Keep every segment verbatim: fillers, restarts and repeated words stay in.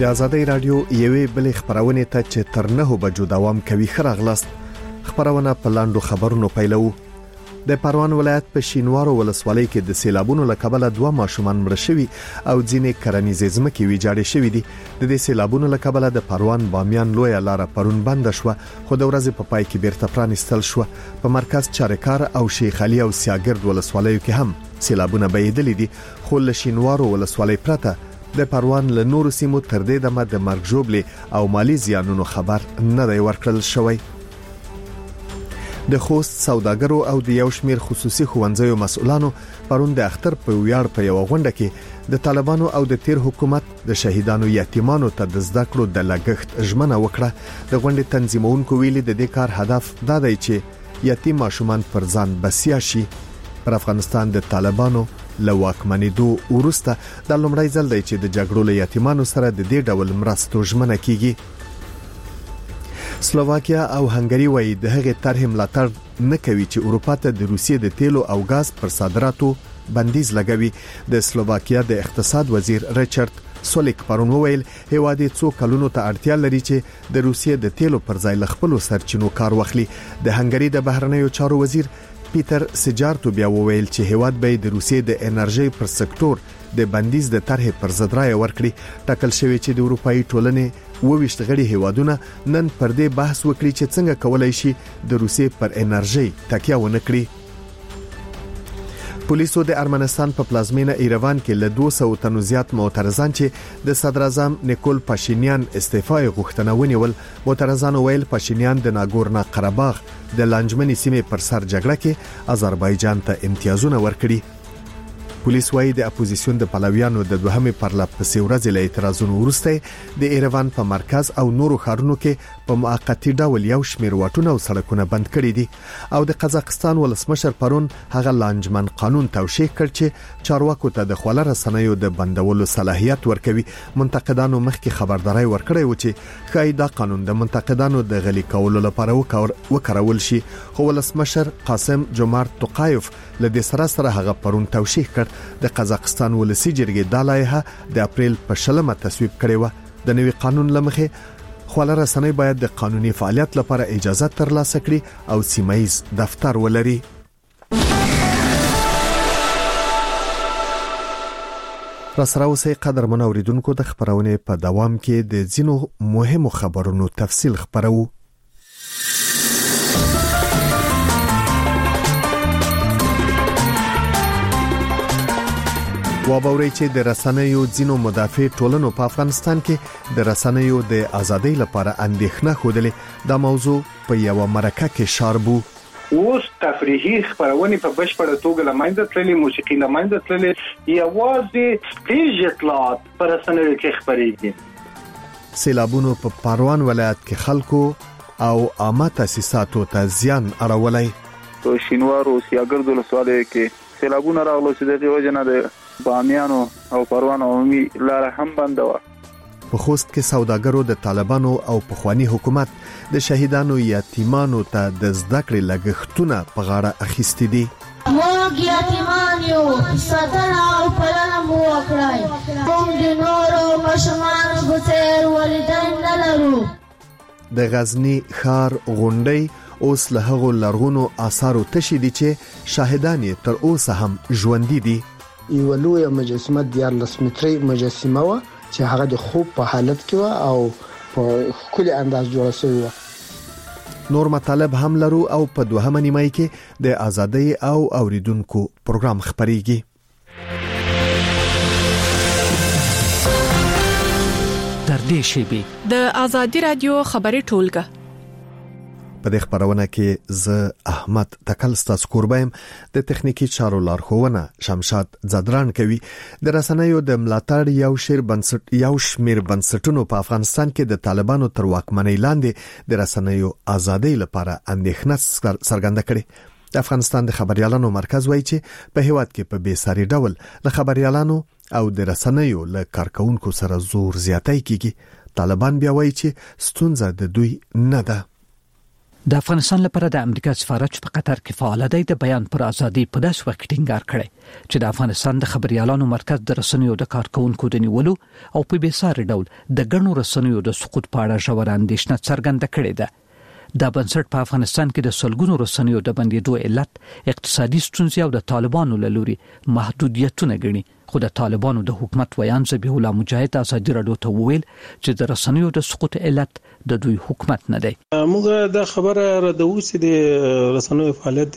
د آزادۍ رادیو یوې بلې خبرونه ته چې تر نه بجو دوام کوي خراغلاست. خبرونه په لاندو خبرونو پیلو. د پروان ولایت په شینوارو ولسوالۍ کې د سیلابونو له کبله دوه ماشومان مړ شوي او ځینې کرنیزې ځمکې ویجاړې شوې دي. د دې سیلابونو له کبله د پروان بامیان لویه لار پرون بند شوه، خو د ورځې په پای کې بیرته پرانیستل شوه. په مرکز چارکار او شیخ علي او سیاګرد ولسوالیو کې هم سیلابونه بهیدلې دي، خو له شینوارو ولسوالۍ پرته د پروان له نورو سیمو تر دې دمه د مرګ ژوبلې او مالی زیانونو خبر نه دی ورکړل شوی. د خوست سوداګرو او د یو شمیر خصوصي ښوونځیو مسؤلانو پرون د اختر په ویاړ په یو غونډه کې د طالبانو او د تیر حکومت د شهیدانو یتیمانو ته د زده کړو د لګښت ژمنه وکړه. د غونډې تنظیمونکو ویلي د دې کار هدف دا دی چې یتیم ماشومان پر ځان بسیا شي. پر افغانستان د طالبانو له واکمنېدو وروسته د لومړی ځل دی چې د جګړو له یتیمانو سره د دې ډول مرستو ژمنه کیږي. سلوواکیا او هنګری وایي د هغې طرح ملاتړ نه کوي چې اروپا ته د روسیې د تیلو او غاز پر صادراتو بندیز لګوي. د سلوواکیا د اقتصاد وزیر ریچارډ سولیک پرون وویل هیواد یې څو کلونو ته اړتیا لري چې د روسیې د تیلو پر ځای ل خپل سرچینو کار واخلي. د هنګری د بهرنیو چارو وزیر پیټر سجارتو بیا وویل چې هیواد به د روسیې د انرژي پر سکتور د بندیز د طرح پر ضد رائے ورکړي. ټاکل شوی چې د اروپאי ټولنې وویشت غړي هیوادونه نن پر دې بحث وکړي چې څنګه کولای شي د روسیې پر انرژي تکیه ونه کړي. پولیسو د ارمنستان په پلازمینه ایروان کې له دوه سوه تنو زیات معترضان چې د صدر اعظم نیکول پاشینیان استعفا غوښتنه ونیول. معترضان ویل پاشینیان د ناګورنا قرهباغ د لانجمنې سیمې پر سر جګړه کې آذربایجان ته امتیازونه ورکړي. پولیس وايي د اپوزیسیون د پلویانو د دوهمه پرلپسې ورځې له اعتراضونو وروسته د ایروان په مرکز او نورو ښارونو کې په موقتی ډول یو شمېر واټونه او سړکونه بند کړي دي. او د قزاقستان ولسمشر پرون هغه لانجمن قانون توشیح کړ چې چارواکو ته د خواله رسنیو د بندولو صلاحیت ورکوي. منتقدانو مخکې خبرداري ورکړې و چې خای دا قانون د منتقدانو د غلي کولو لپاره وکړول شي، خو ولسمشر قاسم جومارت توقایف له دې سره سره هغه پرون توشیح کړ. د قزاقستان ولسی جرګې د لایحه د اپریل په شلمه تصویب کړې و. د نوي قانون لمخه خواله رسنۍ باید د قانوني فعالیت لپاره اجازه ترلاسه کړي او سیمایز دفتر ولري. راسره اوسئ قدرمن اوریدونکو، د خبرونه په دوام کې د ځینو مهمو خبرونو تفصیل خبرو. وابوري چې د رسنیو ځینو مدافع ټولنو په افغانستان کې د رسنیو د ازادۍ لپاره اندېښنه خوده. دا موضوع په یو مرکه کې شاربو. اوس تفریحي خبرونه په بشپړه توګه لمنځه تللې، موسیقي لمنځه تللې، یوازې سټیج اطلاعات پر رسنیو کې خبرېږي. سیلابونو په پروان ولایت کې خلکو او عامه تاسیساتو ته زیان اړولای. په شینوارو سیاګرد ولسوالۍ کې سیلابونه راغلو چې دغه وجنه د بامیانو او پروان عمومي لار هم بند و. په خوست کې سوداګرو د طالبانو او پخوانی حکومت د شهیدانو یتیمانو ته د زده کړې لګښتونه په غاړه اخیستي دي. موږ یتیمان یو، ساتنه او پالنه مو وکړئ. موږ د نورو ماشومانو په څیر والدین نه لرو. د غزنی ښار غونډۍ اوس له هغو لرغونو آثارو تشي دي چې شاهدان تر اوسه هم ژوندۍ دي. یو لوی مجسمه د یارلس متري مجسمه و چې هغه د خوب په حالت کې و او په کلی انداز جوړ شوی و. نور مطالب هم لرو او په دوهمه نیمه کې د ازادۍ او اوریدونکو پروګرام خبريږي. در دې شی د ازادي رادیو خبري ټولګه. په دې خبرونه کې ز احمد تکل ستاسو قربایم، د تخنیکی چارو لارښوونه شمشاد زدران کوي. د رسنیو د ملاتړ یو شیر بنسټ یو شمیر بنسټونو په افغانستان کې د طالبانو تر واکمنۍ لاندې د رسنیو ازادۍ لپاره اندېښنه څرګنده کړې. د افغانستان د خبريالانو مرکز وایي چې په هیواد کې په بیساري ډول د خبريالانو او د رسنیو له کارکونکو سره زور زیاتی کیږي. طالبان بیا وایي چې ستونزه د دوی نه ده. د افغانستان لپاره د امریکا سفارت په قطر کې فعال دی د بیان پر ازادي په داس وخت ټینګار کړي چې د افغانستان د خبريالانو مرکز د رسنیو د کارکونکو د نیولو او په بیساري ډول د ګڼو رسنیو د سقوط په اړه ژور اندېښنه څرګنده کړې ده. د بنسټ په افغانستان کې د سلګونو رسنیو د بندیدو علت اقتصادي ستونزې او د طالبانو له لوري محدودیتونه ګڼي. خو د طالبانو د حکومت ویان ذبیح الله مجاهد ازادي راډیو ته وویل چې د رسنیو د سقوط علت د دوی حکومت نه دی. موږ د خبره راډو چې د رسنیو فعالیت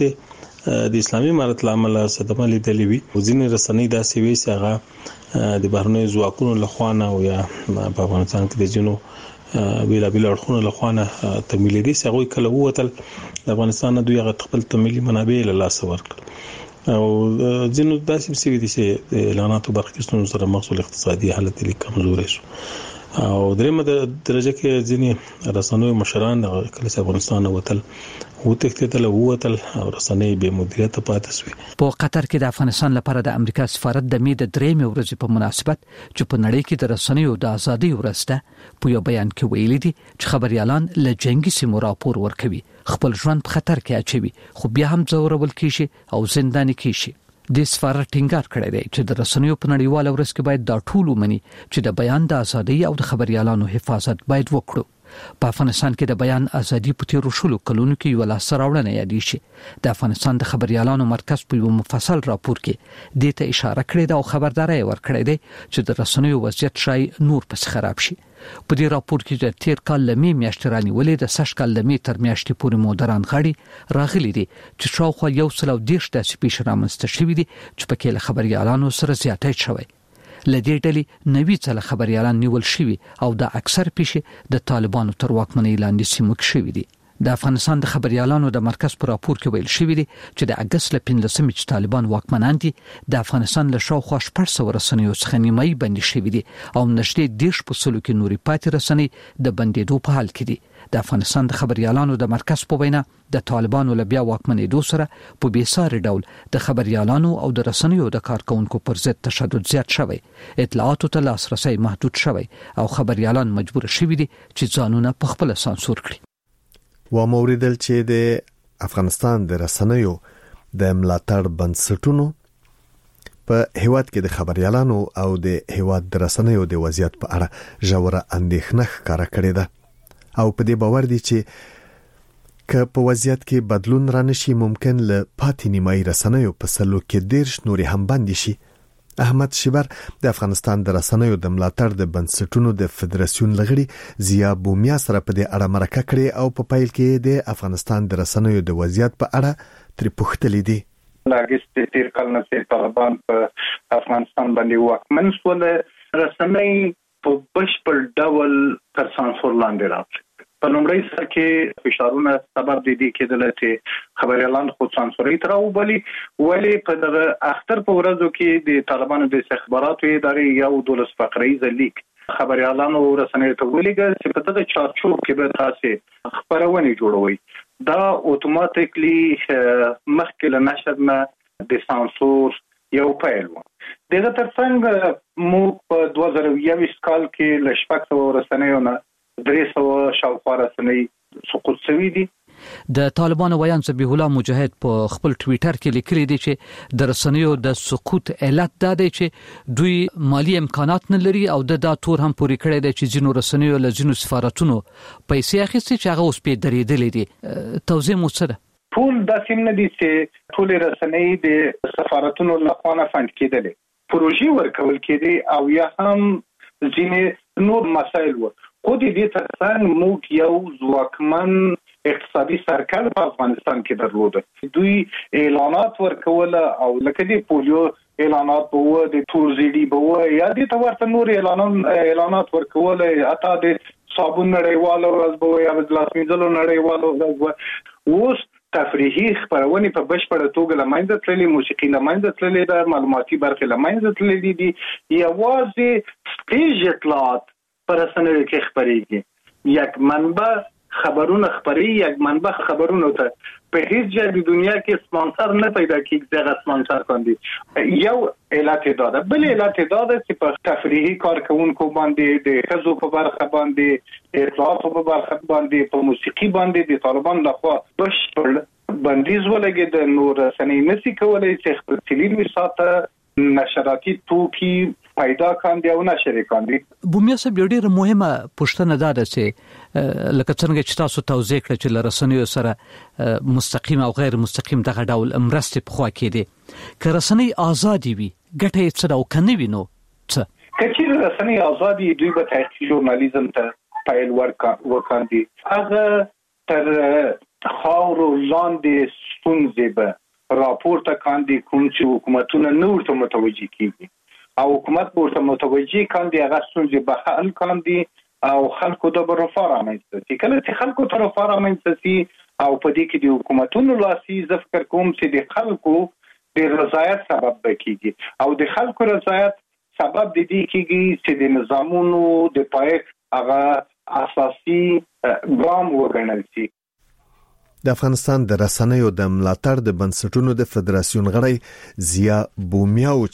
د اسلامي امارت لامل صدمه لیدلې وي. ځینې رسنۍ داسې وي چې هغه د بهرنیو ځواکونو لخوا نه او یا په افغانستان کې د جنو ویلا ویلا اړخونو لخوا نه تمویل دي چې هغه کله ووتل د افغانستان دوی هغه خپل تمویلي منابع له لاس ورکړل او ځینو داسې څه دي چې د اعلاناتو برخه کې سره مخصوص اقتصادي حالت لري کمزورې شو او درېمه درجه کې ځینې رسنیو مشران کله چې افغانستان وتل وتښتېدل ووتل او رسنۍ به مدیریت پاتې شوې. په قطر کې د افغانستان لپاره د امریکا سفارت د می د درېمې ورځې په مناسبت چې په نړۍ کې د رسنیو د ازادۍ ورځ ده په یو بیان کې ویلي دي چې خبريالان له جنگي سیمو راپور ورکوي، خپل ژوند په خطر کې اچوي، خو بیا هم ځورول کیږي او زنداني کیږي. د سفارت ټینګار کړی دی چې د رسنیو په نړیواله ورځ کې باید دا ټول ومني چې د بیان د ازادۍ او د خبريالانو حفاظت باید وکړو. په افغانستان کې د بیان ازادي په تیرو شلو کلونو کې یو لاسته راوړنه یادې شي. د افغانستان د خبريالانو مرکز په یو مفصل راپور کې د ته اشاره کړې ده او خبرداري ورکړې ده چې د رسنیو وضعیت شای نور پس خراب شي. په دې راپور کې د تیر کال لمې میاشتې رانیولې د سږ کال لمې تر میاشتې پورې مودران غړي راغلي دي چې شاوخوا یو سل او دیرش داسې پیښې رامنځته شوې دي چې پکې له خبريالانو سره زیاتې شوی. لدې ډلې نوي څله خبريالان نیول شوي او د اکثر پیښې د طالبانو تر واکمنۍ لاندې سیمه کې شوې دي. د افغانستان د خبريالانو د مرکز پر راپور کې ویل شوی دی چې د اگست ل پنځلسمې چې طالبان واکمنان دي د افغانستان له شاوخوا شپږ سوه رسنیو څخه نیمایي بندي شوي دي او نږدې دیرش په سلو کې نوري پاتې رسنۍ د بندیدو په حال کې دي. د افغانستان د خبريالانو د مرکز په وینا د طالبانو له بیا واکمنېدو سره په بیساري ډول د خبريالانو او د رسنیو د کارکونکو پر ضد تشدد زیات شوی، اطلاعاتو ته لاسرسي محدود شوی او خبريالان مجبور شوي دي چې ځانونه په خپل سانسور کړي. و موریدل چې د افغانستان د رسنیو د ملاتړ بنسټونو په هیواد کې د خبريالانو او د هیواد د رسنیو د وضعیت په اړه ژوره اندېښنه ښکاره کړې ده او په دې باور دي چې که په وضعیت کې بدلون رانشي ممکن له پاتې نیمایي رسنیو په سلو کې دیرش نوري هم باندې شي. احمد شیبر د افغانستان د رسنیو د ملاتړ د بنسټونو د فدراسیون لغړي زیا بومیا سره په دې اړه مرکه کړې او په پایل کې د افغانستان د رسنیو د وضعیت په اړه تر پوښتلې دي. لاګست تیر کال نه چې طالبان په افغانستان باندې واکمن شول، رسنۍ په بشپړ ډول تر سانسور لاندې راغلي. په لومړي سر کې فشارونه سبب دي دي کېدل چې خبريالان خود سانسوري تر او بلی ولی په دغه اختر په ورځو کې د طالبانو د استخباراتو ادارې یو دولس فقرې لیک خبريالانو رسنۍ ته ویلګل چې په دغه چارچوب کې به تاسو خبرونه جوړوي. دا اتوماتیکلی مخکې له نشر نه د سانسور یو پیل و. دغه ترڅنګ مو په دوه زره یوولس کال کې له شپږ سوه رسنیو نه درې سوه شاوخوا رسنۍ سقوط شوي دي. د طالبانو ویان ذبیح الله مجاهد په خپل ټویټر کې لیکلي دي چې د رسنیو د سقوط علت دا دی چې دوی مالی امکانات نه لري او د دا تور هم پوری کړی دی چې ځینو رسنیو له ځینو سفارتونو پیسې اخیستي چې هغه اوس په درېدلې دي. توضیح مو څه ده؟ ټول داسې نه دي چې ټول رسنۍ د سفارتونو لخوا نه فند کېدلې، پروژې ورکول کېدي او یا هم ځینې نور مسایل و. خو دې ترڅنګ موږ یو ځواکمن اقتصادي سرکل په افغانستان کې درلوده. دوی اعلانات ورکول او لکه د پولیو اعلانات بوه، د تورزیډي بوه یا د تورته نور اعلانات اعلانات ورکول، اته د صابون نړیوالو ورځ بوه یا د لاس مینځلو نړیوالو ورځ بوه. اوس تفریحي خبرونه په بشپړه توګه لمنځه تللې، موسیقي لمنځه تللې ده، معلوماتي برخې لمنځه تللې دي. یوازې سټیج اطلاعات پر رسنیو کې خبرېږي. یک منبع خبرونه خبري یک منبع خبرونه ته په هیڅ ځای د دنیا کې سپانسر نه پیدا کیږي دغه سپانسر باندې یو علت دا ده. بل علت دا ده چې په تفریحي کارکونکو باندې د خزو په برخه باندې د اطلاعاتو په برخه باندې په موسیقي باندې د طالبان لخوا بشپړ بندیز ولګید. نور رسنۍ نشي کولای چې خپل تلین وساته نشراتي توکي پیدا کاندي او نشر کاندي. بومیا صاحب یو ډیره مهمه پوښتنه ده چې لکه څنګه چې تاسو توضیح کړئ چې لرسنیو سره مستقیم او غیر مستقیم دغه ډول مرستې په خوا کې دي که رسنۍ آزادي وي ګټه یې څه ده او که نه وي نو څه؟ که چیرې رسنۍ آزادي دوی به تحقیقي ژورنالیزم ته پیل ورکاندي هغه تر خاورو لاندې ستونزې به راپورته کاندي کوم چې حکومتونه نه ورته متوجي کیږي او حکومت ورته متوجي کاندي هغه ستونزې به حل کاندي او خلکو د برفار رامنځته شي. کله چې خلکو ته برفار رامنځته شي او په دې کې د حکومتونو لاسي زه فکر کوم چې د خلکو د رضایت سبب کیږي او د خلکو رضایت سبب د دې کیږي چې د نظامونو د پایښت هغه اساسي ګام وګڼل شي. د افغانستان د رسنیو د ملاتړ د بنسټونو د فدراسیون غړی ضیا بومیاو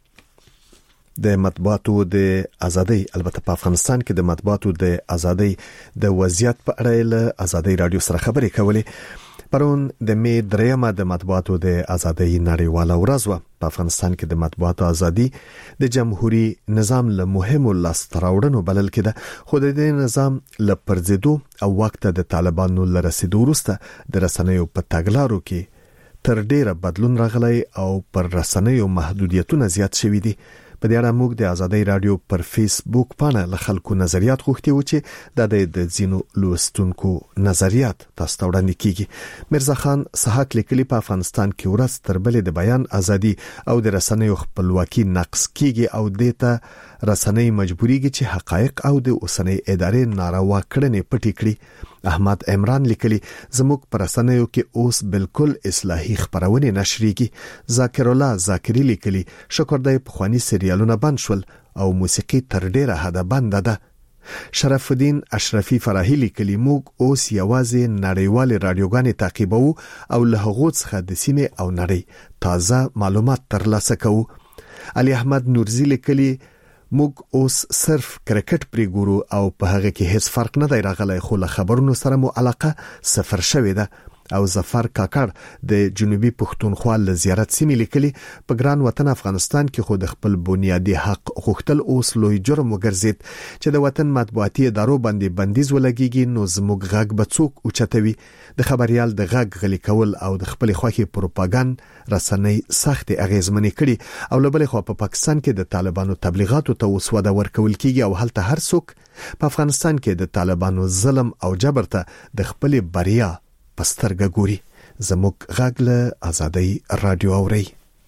چې د مطبوعاتو د ازادۍ البته په افغانستان کې د مطبوعاتو د ازادۍ د وضعیت په اړه له ازادۍ رادیو سره خبرې کولې. پرون د مې دریمه د مطبوعاتو د ازادۍ نړیواله ورځ و. په افغانستان کې د مطبوعاتو ازادي د جمهوریت نظام له مهمو لاستراوړنو بلل کېده خو د دې نظام له پرځېدو او وخت د طالبانو لرسېدو وروسته د رسنیو په تګلارو کې تر ډیره بدلون راغلی او پر رسنیو محدودیتونه زیات شوي دي. په دې اړه موږ د ازادۍ رادیو پر فیسبوک پاڼه له خلکو نظریات غوښتي و چې د ځینو لوستونکو نظریات تاسو ته وړاندې کیږي. مرزا خان صحاک لیکلي په افغانستان کې ورځ تر بلې د بیان ازادي او د رسنیو خپلواکي نقص کیږي او دته رسنۍ مجبوريږي چې حقایق او د اوسنۍ ادارې ناروا کړنې پټې کړي. احمد عمران لیکلي زموږ پر رسنیو کې اوس بالکل اصلاحي خبرونه نشریږي. ذاکر الله ذاکری لیکلي شکر دای په خواني سریالونه بند شول او موسیقي تر ډیره حد بند ده. شرف الدین اشرفي فراهی لیکلي موږ اوس یوازې نړیوال رادیوګانې تعقیبو او له هغو څخه د سیمې او نړۍ تازه معلومات ترلاسه کوو. علي احمد نورزی لیکلي موږ اوس صرف کرکټ پرې ګورو او په هغه کې هیڅ فرق نه دی راغلی خو له خبرونو سره مو علاقه صفر شوې ده. او ظفر کاکړ د جنوبي پښتونخوا له زیارت سیمې لیکلي په ګران وطن افغانستان کې خو د خپل بنیادی حق غوښتل اوس لوی جرم وګرځید چې د وطن مطبوعاتي ادارو باندې بندیز ولګیږي نو زموږ غږ به څوک اوچتوي. د خبريال د غږ غلي کول او د خپل خوخي پروپاګاندا رسنۍ سخت اغیزمنې کړي او لبل خو په پاکستان کې د طالبانو تبلیغاتو ته وسوده ورکول کیږي او هلته هر څوک په افغانستان کې د طالبانو ظلم او جبر ته د خپل بریا پسترګه ګوري. زموږ غږ له ازادۍ رادیو اوري.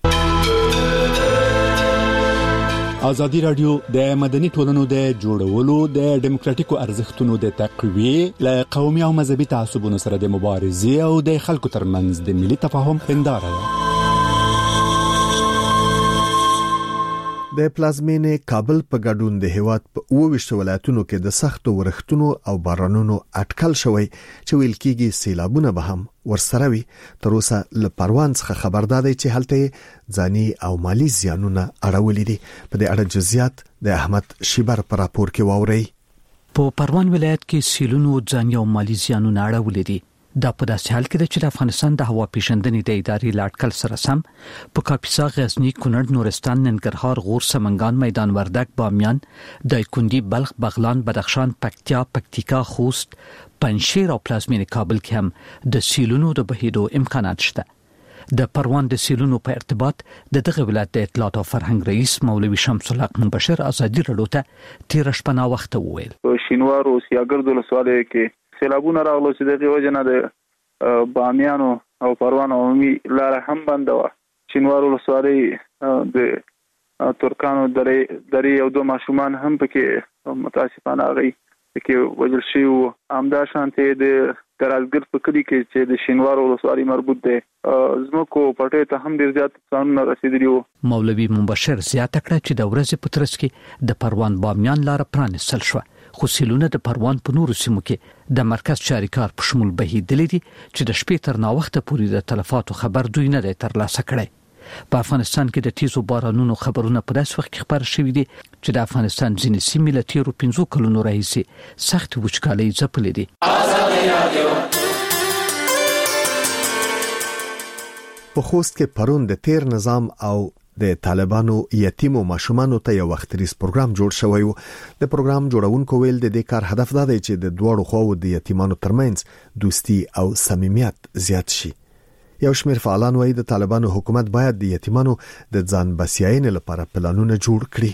ازادي رادیو د مدني ټولنو د جوړولو د ډیموکراتیکو ارزښتونو د تقویه له قومي او مذهبي تعصبونو سره د مبارزې او د خلکو ترمنځ د ملي تفاهم هنداره ده. د پلازمینې کابل په ګډون د هیواد په اووه ولایتونو کې د سختو ورښتونو او بارانونو اټکل شوی چې ویل کېږي سیلابونه به هم ورسره وي. تر اوسه له پروان څخه خبردار دی چې هلته ځاني او مالی زیانونه اړولې دي. په دې اړه جزئیات د احمد شیبر پر راپور کې واوري. په پروان ولایت کې سیلونو ځاني او مالی زیانونه اړولې دي. دا په داسې حال کې چې د افغانستان د هوا پیژندنې د ادارې لاټکل سره سم په کاپیسا، غزنی، کونړ، نورستان، ننګرهار، غور، سمنګان، میدان وردګ، بامیان، دایکنډي، بلخ، بغلان، بدخشان، پکتیا، پکتیکا، خوست، پنجشیر او پلازمینې کابل کې هم د سیلونو د بهیدو امکانات شته. د پروان د سیلونو په ارتباط د دغه ولایت د اطلاعات او فرهنګ رئیس مولوي شمس الحق مبشر ازادي رادیو ته تیر شپه وخت وویل. شینوار او سیاګرد ولسوالۍ کې سیلابونه راغلو چې دغه وجنه د بامیانو او پروان عمومي لار هم بند و. شینوار ولسوالۍ د ترکانو درې درې یو دوه ماشومان هم پکې متاسفانه غي کې وجل شي او امدا شانته د ترازګر په کلی کې چې د شینوار ولسوالۍ مربوط ده زموږ پټه ته هم ډیر زیات څنګه رسیدلی وو. مولوي مبشر زیاته کړه چې د ورځې په ترڅ کې د پروان بامیان لار پرانستل شو خو سیلونه د پروان په نورو سیمو کې د مرکز چاریکار په شمول بهیدلې دي چې د شپې تر ناوخته پورې د تلفاتو خبر دوی نه دی ترلاسه کړی. په افغانستان کې د تیزو بارانونو خبرونه په داسې وخت کې خبر شوي دي چې د افغانستان ځینې سیمې له تیرو پنځو کلونو راهیسې سخت وچکالۍ ځپلې دي. په خوست کې پرون د تیر نظام او د طالبانو یتیمو ماشومانو ته یو وختریز پروګرام جوړ شوی و. د پروګرام جوړونکو ویل د دې کار هدف دا دی چې د دوړو خواو د یتیمانو ترمنځ دوستی او صمیمیت زیات شي. یو شمېر فعالان وایي د طالبانو حکومت باید د یتیمانو د ځان بسیاینې لپاره پلانونه جوړ کړي.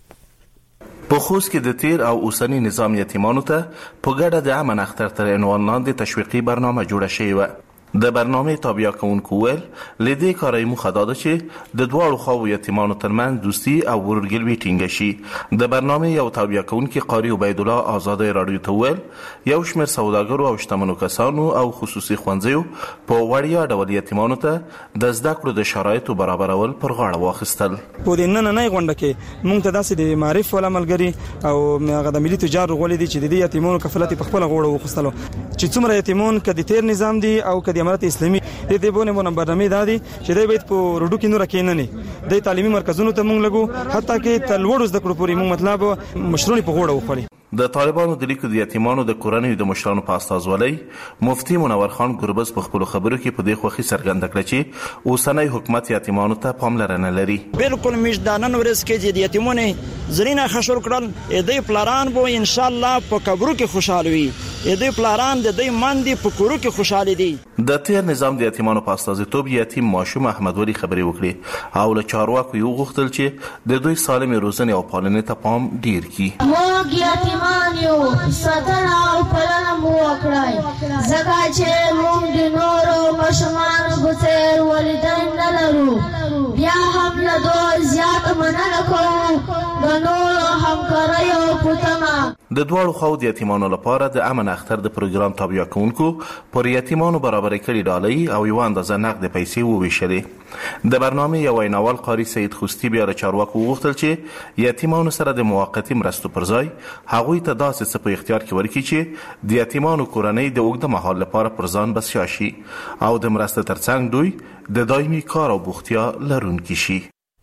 په خوست کې د تیر او اوسنی نظام یتیمانو ته په ګډه د امن اختر تر عنوان لاندې تشویقي برنامه جوړه شوې و. د برنامه تابع کوونکو ول لیدې کارای مو خداده چې د دوړو خواو یتیمانو ترمن دوستی او ورورګلوي ټینګ شي. د برنامه یو تابع کوونکی قاری عبید الله آزاد رادیو ته ول یو شمېر سوداګرو او شتمنو کسانو او خصوصي خوانځیو په وړیا ډول یتیمانو ته د زده کړو د شرایطو برابرول پر غاړه واخیستل. په دې نن نه غونډه کې مونږ ته داسې د معرف ولا ملګری او هغه د ملي تجار غولې دي چې د دې یتیمانو کفالت په خپل غوړه وخستلو چې څومره یتیمان کدي تیر نظام دي او کدي امارت اسلامي د دې بونه مون برنامه دادي چې دوی باید په روډو کې نور کې نه نه د تعلیمي مرکزونو ته مونږ لګو حتی کې تلوړو زده کړو پورې مونږ مطلب مشرونی په غوړه وخوري. د طالبانو د لیکو د یتیمانو د کورنۍ د مشرانو په استازولۍ مفتي منور خان ګربز په خپل خبرو کې په دې خوخي څرګنده کړه چې اوسنۍ حکومت یتیمانو ته پاملرنه لري. بالکل مجدانن ورس کې د یتیمونو زرینه خشور کړل د پلاران بو ان شاء الله په قبرو کې خوشاله وي. د پلاران د دې ماندې په کورو کې خوشاله دي. د تیر نظام د یتیمانو په استازیتوب یتیم ماشوم احمد ولی خبري وکړي او له چارواکو یو غوښتل چې د دوی سالم روزنې او پالنې ته پام ډیر کړي. موږ یتیمان یو ساتنه او پالنه مو وکړای ځکه چې موږ د نورو ماشومانو په څیر والدین نه لرو. بیا هم له دوی زیات مننه کوو د نورو همکاریو په تمه. د دواړو خواو د یتیمانو لپاره د امن اختر د پروګرام تابع کوونکو پر یتیمانو برابر کړي ډالۍ او یو اندازه نقد پیسې وویشلې. د برنامه یو ویناول قاری سید خوستی بیا له چارواکو وغوښتل چې یتیمانو سره د موقتی مرستو پر ځای هغوی ته داسې څه په اختیار کې ورکړي چې د یتیمانو کورنۍ د اوږده مهال لپاره پر ځان بسیا شي او د مرستې ترڅنګ دوی د دایمي کار او بوختیا لرونکي شي.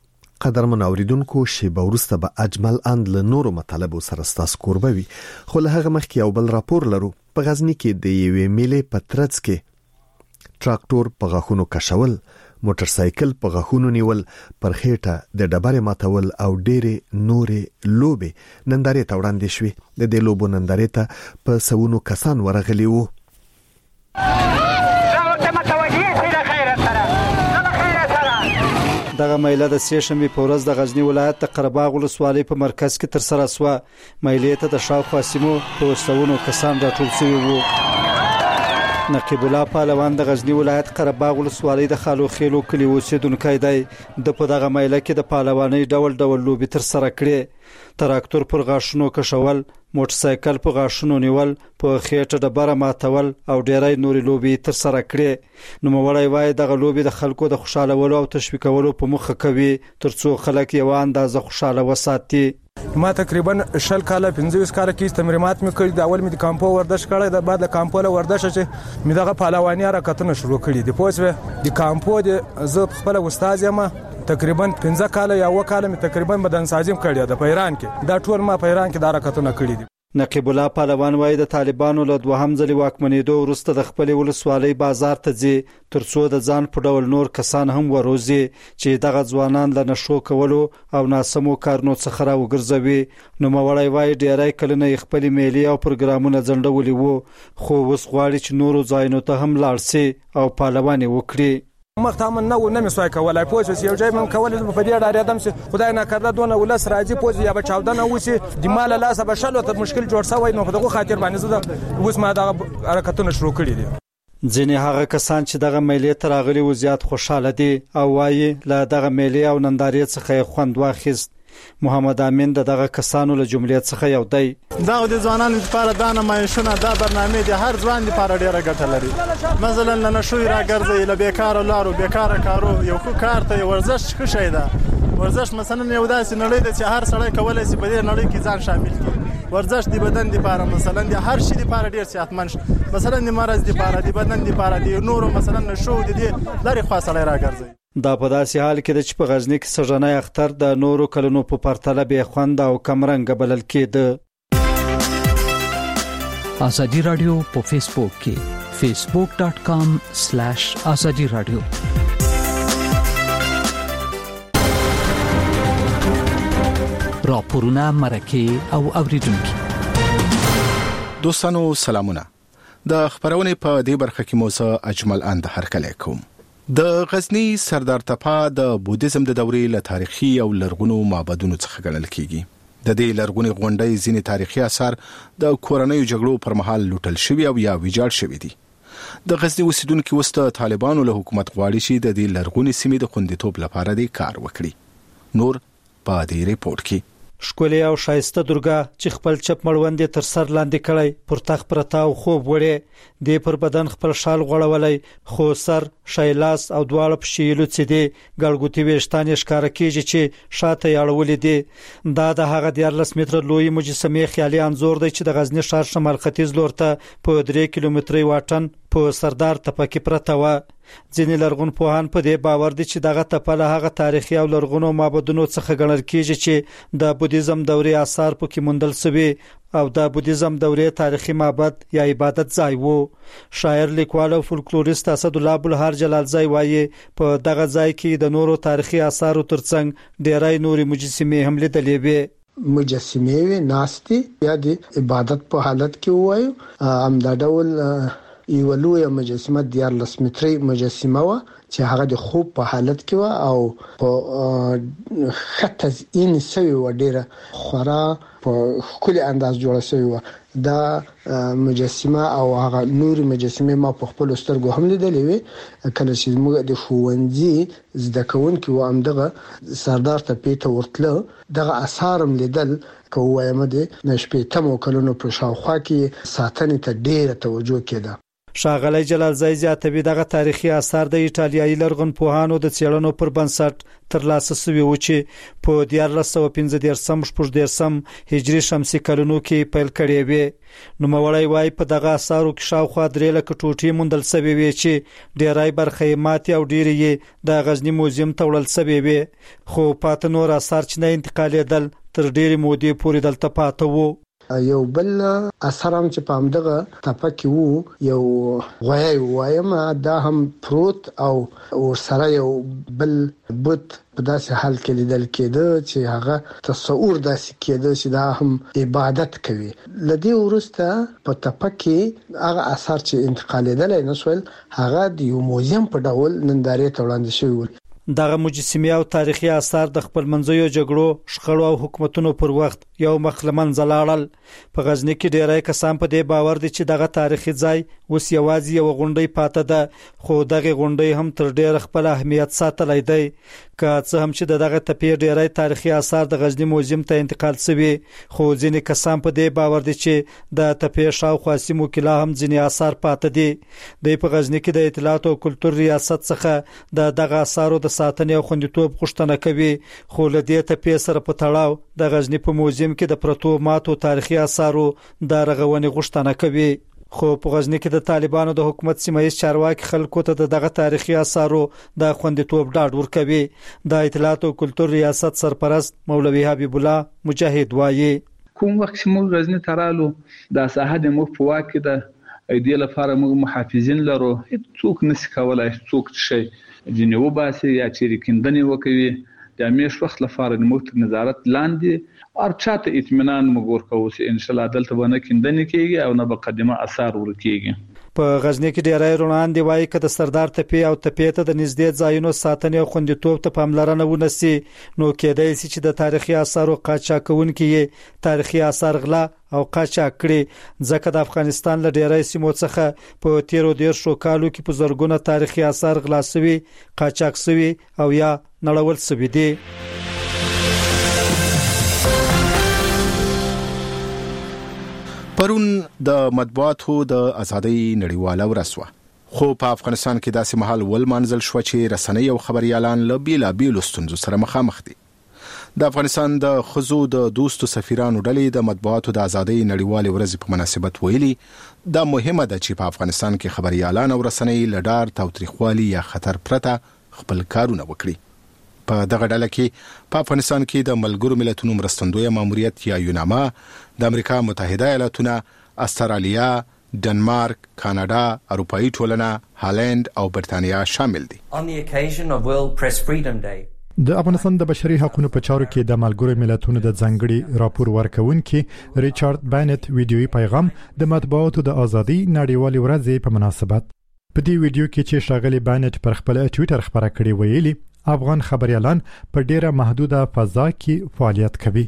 قدرمن اوریدونکو شیبه وروسته به اجمل اند له نورو مطالبو سره ستاسو کوربه وي. خو له هغه مخکې یو بل راپور لرو. په غزنی کې د یوې میلې په ترڅ کې تراکټور په غاښونو کشول، موټر سایکل په غاښونو نیول، پر خېټه د ډبرې ماتول او ډېرې نورې لوبې نندارې ته وړاندې شوې. د دې لوبو نندارې ته په سوونو کسان ورغلي وو. دغه میله د سې شنبې په ورځ د غزنی ولایت د قرهباغ ولسوالۍ په مرکز کې تر سره شوه. میلې ته د شاوخوا سیمو په سوونو کسان راټول شوي وو. نقیب الله پهلوان د غزنی ولایت قرهباغ ولسوالۍ د خالو خېلو کلی اوسیدونکی دی. د په دغه میله کې د پهلوانۍ ډول ډول لوبې تر سره کړې. تراکتور پر غاښونو کشول، موټر سایکل په غاښونو نیول، په خېټه ډبره ماتول او ډېرای نورې لوبې تر سره کړې. نوموړی وایي دغه لوبې د خلکو د خوشالولو او تشویقولو په موخه کوي ترڅو خلک یو اندازه خوشاله وساتي. ما تقریبا شل کاله پنځه کاله کې تمرینات مې کړی. د اول مې د کامپو ورزش کړی، د بعد د کامپو له ورزش چې مې دغه پهلواني حرکتونه شروع کړي دي. پوه د کامپو د زه خپل استاد یم. تقریبا پنځه کاله یا و کاله مې تقریبا بدن سازیم کړی د پیران کې. دا ټول ما پیران کې د حرکتونه کړی دي. نقیب الله پهلوان وایي د طالبانو له دوهم ځلې واکمنېدو وروسته د خپل ولسوالۍ بازار ته ځي ترڅو د ځان په ډول نور کسان هم وروزي چې دغه ځوانان له نشو کولو او ناسمو کارونو څخه راوګرځوي. نوموړی وایي ډېری کلونه یې خپلې میلې او پروګرامونه ځنډولي وو، خو اوس غواړي چې نورو ځایونو ته هم لاړ شي او پهلواني وکړي. مخته من نه نه مسوای کولای پوه شو یو ځای من کولای په دې اړه ادم سي خدای نه کړه دونه ولس راځي پوه یا به چاودنه وسی د مال لاسه به شلو ته مشکل جوړ شوی نو په دغه خاطر باندې زه اوس ما دغه حرکتونه شروع کړی دي. ځینې هغه کسان چې دغه میلې ته راغلي و زیات خوشاله دي او وایي له دغه میلې او نندارې څخه خوند واخیست. محمد امین دغه کسانو له جملې څخه یو دی. دا د ځوانانو لپاره د نمایشونه دا برنامه د هر ځوان لپاره ډیره ګټه لري. مثلا نه شوی راګرځي له بیکاره لارو بیکاره کارو یو خو کار ته ورزش ښه شي ده. ورزش مثلا یو داسې نړۍ ده چې هر سړی کولای شي په دې نړۍ کې ځان شامل کړي. ورزش د بدن لپاره مثلا د هر شي لپاره ډیر صحتمند مثلا د مرز لپاره د بدن لپاره د نورو مثلا نشو د دې لاري خاصه راګرځي. دا په داسې حال کې چې په غزنی کې سژنای اختر د نورو کلونو په پرتله به خوند او کمرنګ بلل کېده. آزادی رادیو په فیسبوک کې facebook dot com slash azadi radio. راپورونه مرکه او اوریدونکو دوستانو سلامونه. د خبرونه په دې برخه کې موزه اجمل اند هرکلی کوم. د غزنی سردار تپا د بودیزم د دورې له تاریخي او لرغونو معبدونو څخه ګڼل کیږي. د دې لرغونی غونډۍ ځینې تاریخي آثار د کورنیو جګړو پر مهال لوټل شوی او یا ویجاړ شوی دي. د غزنی اوسیدونکو وسته طالبانو له حکومت غواړي چې د دې لرغونی سیمې د خوندیتوب لپاره د کار وکړي. نور په دې ریپورت کې شکولې او شایسته درګه چې خپل چپ مړوند تر سر لاندې کړی پر تخت پرتا او خوب وړي د پر بدن خپل شال غړولای خو سر شایلاس او دواړه پښیلو څه دي ګړګوتی وشتان ښکارا کیږي چې شاته یاړولې دي. دا د هغه دیارلس متر لوی مجسمه خیالي انزور دی چې د غزنی ښار شمال ختیځ لورته په درې کیلومتري واټن په سردار تپه کې پرته و. ځینې لرغون پوهان په دې باور دي چې دغه تپه له هغه تاریخي او لرغونو معبدونو څخه ګڼل کیږي چې د بودیزم دورې آثار پکې موندل شوي او د بودیزم دورې تاریخي معبد یا عبادت ځای وو. شاعر لیکوال او فولکلوریست اسد الله بلهار جلالزای وایي په دغه ځای کې د نورو تاریخي آثارو ترڅنګ ډېرای نوري مجسمې هم لیدلې وې. مجسمې وې ناستي یا د عبادت په حالت کې وایو ام دا ډول یو لوی مجسمه دیارلس متري مجسمه و چې هغه د خوب په حالت کې و او په خطز این سوي و ډیره خورا په کلی انداز جوړه سوي و. دا مجسمه او هغه نوري مجسمه ما په خپل سترګو هم لیدلې وي کله چې موږ د ښوونځي زده کوونکو و هم دغه سردار ته پیته ورتله دغه آثار هم لیدل کوه د نشپېتمو کلونو په شاوخوا کې ساتنې ته ډیره توجه کېده. شاغلی جلالزای زیاتوي دغه تاریخي آثار د ایټالیایي لرغون پوهانو د څېړنو پر بنسټ ترلاسه شوي و چې په دیارلس سوه پنځه دېرشم شپږ دېرشم هجري شمسي کلونو کې پیل کړي وي. نوموړی وایي په دغه آثارو کې شاوخوا درې لکه ټوټې موندل شوي وي چې ډېری برخه یې ماتې او ډېرې یې د غزني موزیم ته وړل شوي وي خو پاته نور آثار چې نه انتقالېدل تر ډېرې مودې پورې دلته پاته وو. یو بل اثر هم چې په همدغه تپه کې وو یو غوی وایم دا هم پروت او ورسره یو بل بت په داسې حال کې لیدل کېده چې هغه تصور داسې کېده چې دا هم عبادت کوي. لدې ورسته په تپه کې هغه اثر چې انتقالېدل نه شول هغه د یو موزیم په ډول نندارې ته وړاندې شوی و. دغه مجسمه او تاریخي آثار د خپل منځیو جګړو شخړو او حکومتونو پر وخت یو مخلمن زلاړل. په غزنی کې ډیری کسان په دې باور دي چې دغه تاریخي ځای اوس یوازې یو غونډۍ پاته ده خو دغه غونډۍ هم تر ډیره خپل اهمیت ساتلی دی. که څه هم چې دغه تپې ډیری تاریخي آثار د غزنی موزیم ته انتقال شوي خو ځینې کسان په دې باور دي چې د تپې شاوخوا سیمو کې لا هم ځینې آثار پاته دي. د په غزنی کې د اطلاعات او کلتور ریاست څخه د دغه آثارو د ساتنې او خوندیتوب غوښتنه کوي خو له دې تپې سره په تړاو د غزنی په موزیم کې د پرتو ماتو تاریخي آثارو د رغونې غوښتنه کوي. خو په غزنی کې د طالبانو د حکومت سیمایي چارواکي خلکو ته دغه تاریخي آثارو د خوندیتوب ډاډ ورکوي. د اطلاعات او کلتور ریاست سرپرست مولوي حبیب الله مجاهد وایي کوم وخت چې موږ غزنی ترالو د ساحه د مو په واکه د ایدې لپاره موږ محافظین لرو هیڅوک نشي کولای څوک شي جنو باسي یا چې کیندنې وکوي د همیش وخت لپاره د موږ نظارت لاندې او چاته اطمینان موږ ورکوو چې ان شاء الله دلته باندې کیندنې کیږي او نه مقدمه اثر ورکیږي. په غزنی کې ډیری روان دی وایي چې د سردار تپې او تپې ته د نږدې ځایونو ساتنې او خوندیتوب ته پاملرنه ونشي نو کېدای شي چې د تاریخي آثارو قاچاقونکي تاریخي آثار غلا او قاچاق کړي ځکه د افغانستان له ډیری سیمو څخه په تیرو دیرشو کالو کې په زرګونه تاریخي آثار غلا شوي قاچاق شوي او یا نړول شوي دي. پرون د مطبوعاتو د ازادۍ نړیواله ورځ وه خو په افغانستان کې داسې مهال ول منزل شو چې رسنۍ او خبريالان له بیلابیلو ستونزو سره مخامخ دي. د افغانستان د خزو د دوستو سفیرانو ډلې د مطبوعاتو د ازادۍ نړیوالې ورځې په مناسبت ویلي دا مهمه ده چې په افغانستان کې خبريالان او رسنۍ لډار تاوتریخوالي یا خطر پرته خپل کارونه وکړي. په دغه ډله کې په افغانستان کې د ملګرو ملتونو مرستندوی ماموریت یا یوناما، د امریکا متحده ایالاتونه، استرالیا، ډنمارک، کاناډا، اروپאי ټولنه، هالند او برتانیا شامل دي. On the occasion of World Press Freedom Day, د افغانستان د بشري حقوقو په چارو کې د ملګرو ملتونو د ځنګړي راپور ورکونکي ریچارډ بانت ویډیويي پیغام د مطبوعاتو د ازادۍ نړیوالې ورځې په مناسبت په دې ویډیو کې چې ښاغلي بانت پر خپل ټوئیټر خبره کړې ویلي افغان خبريالان په ډیره محدوده فضا کې فعالیت کوي.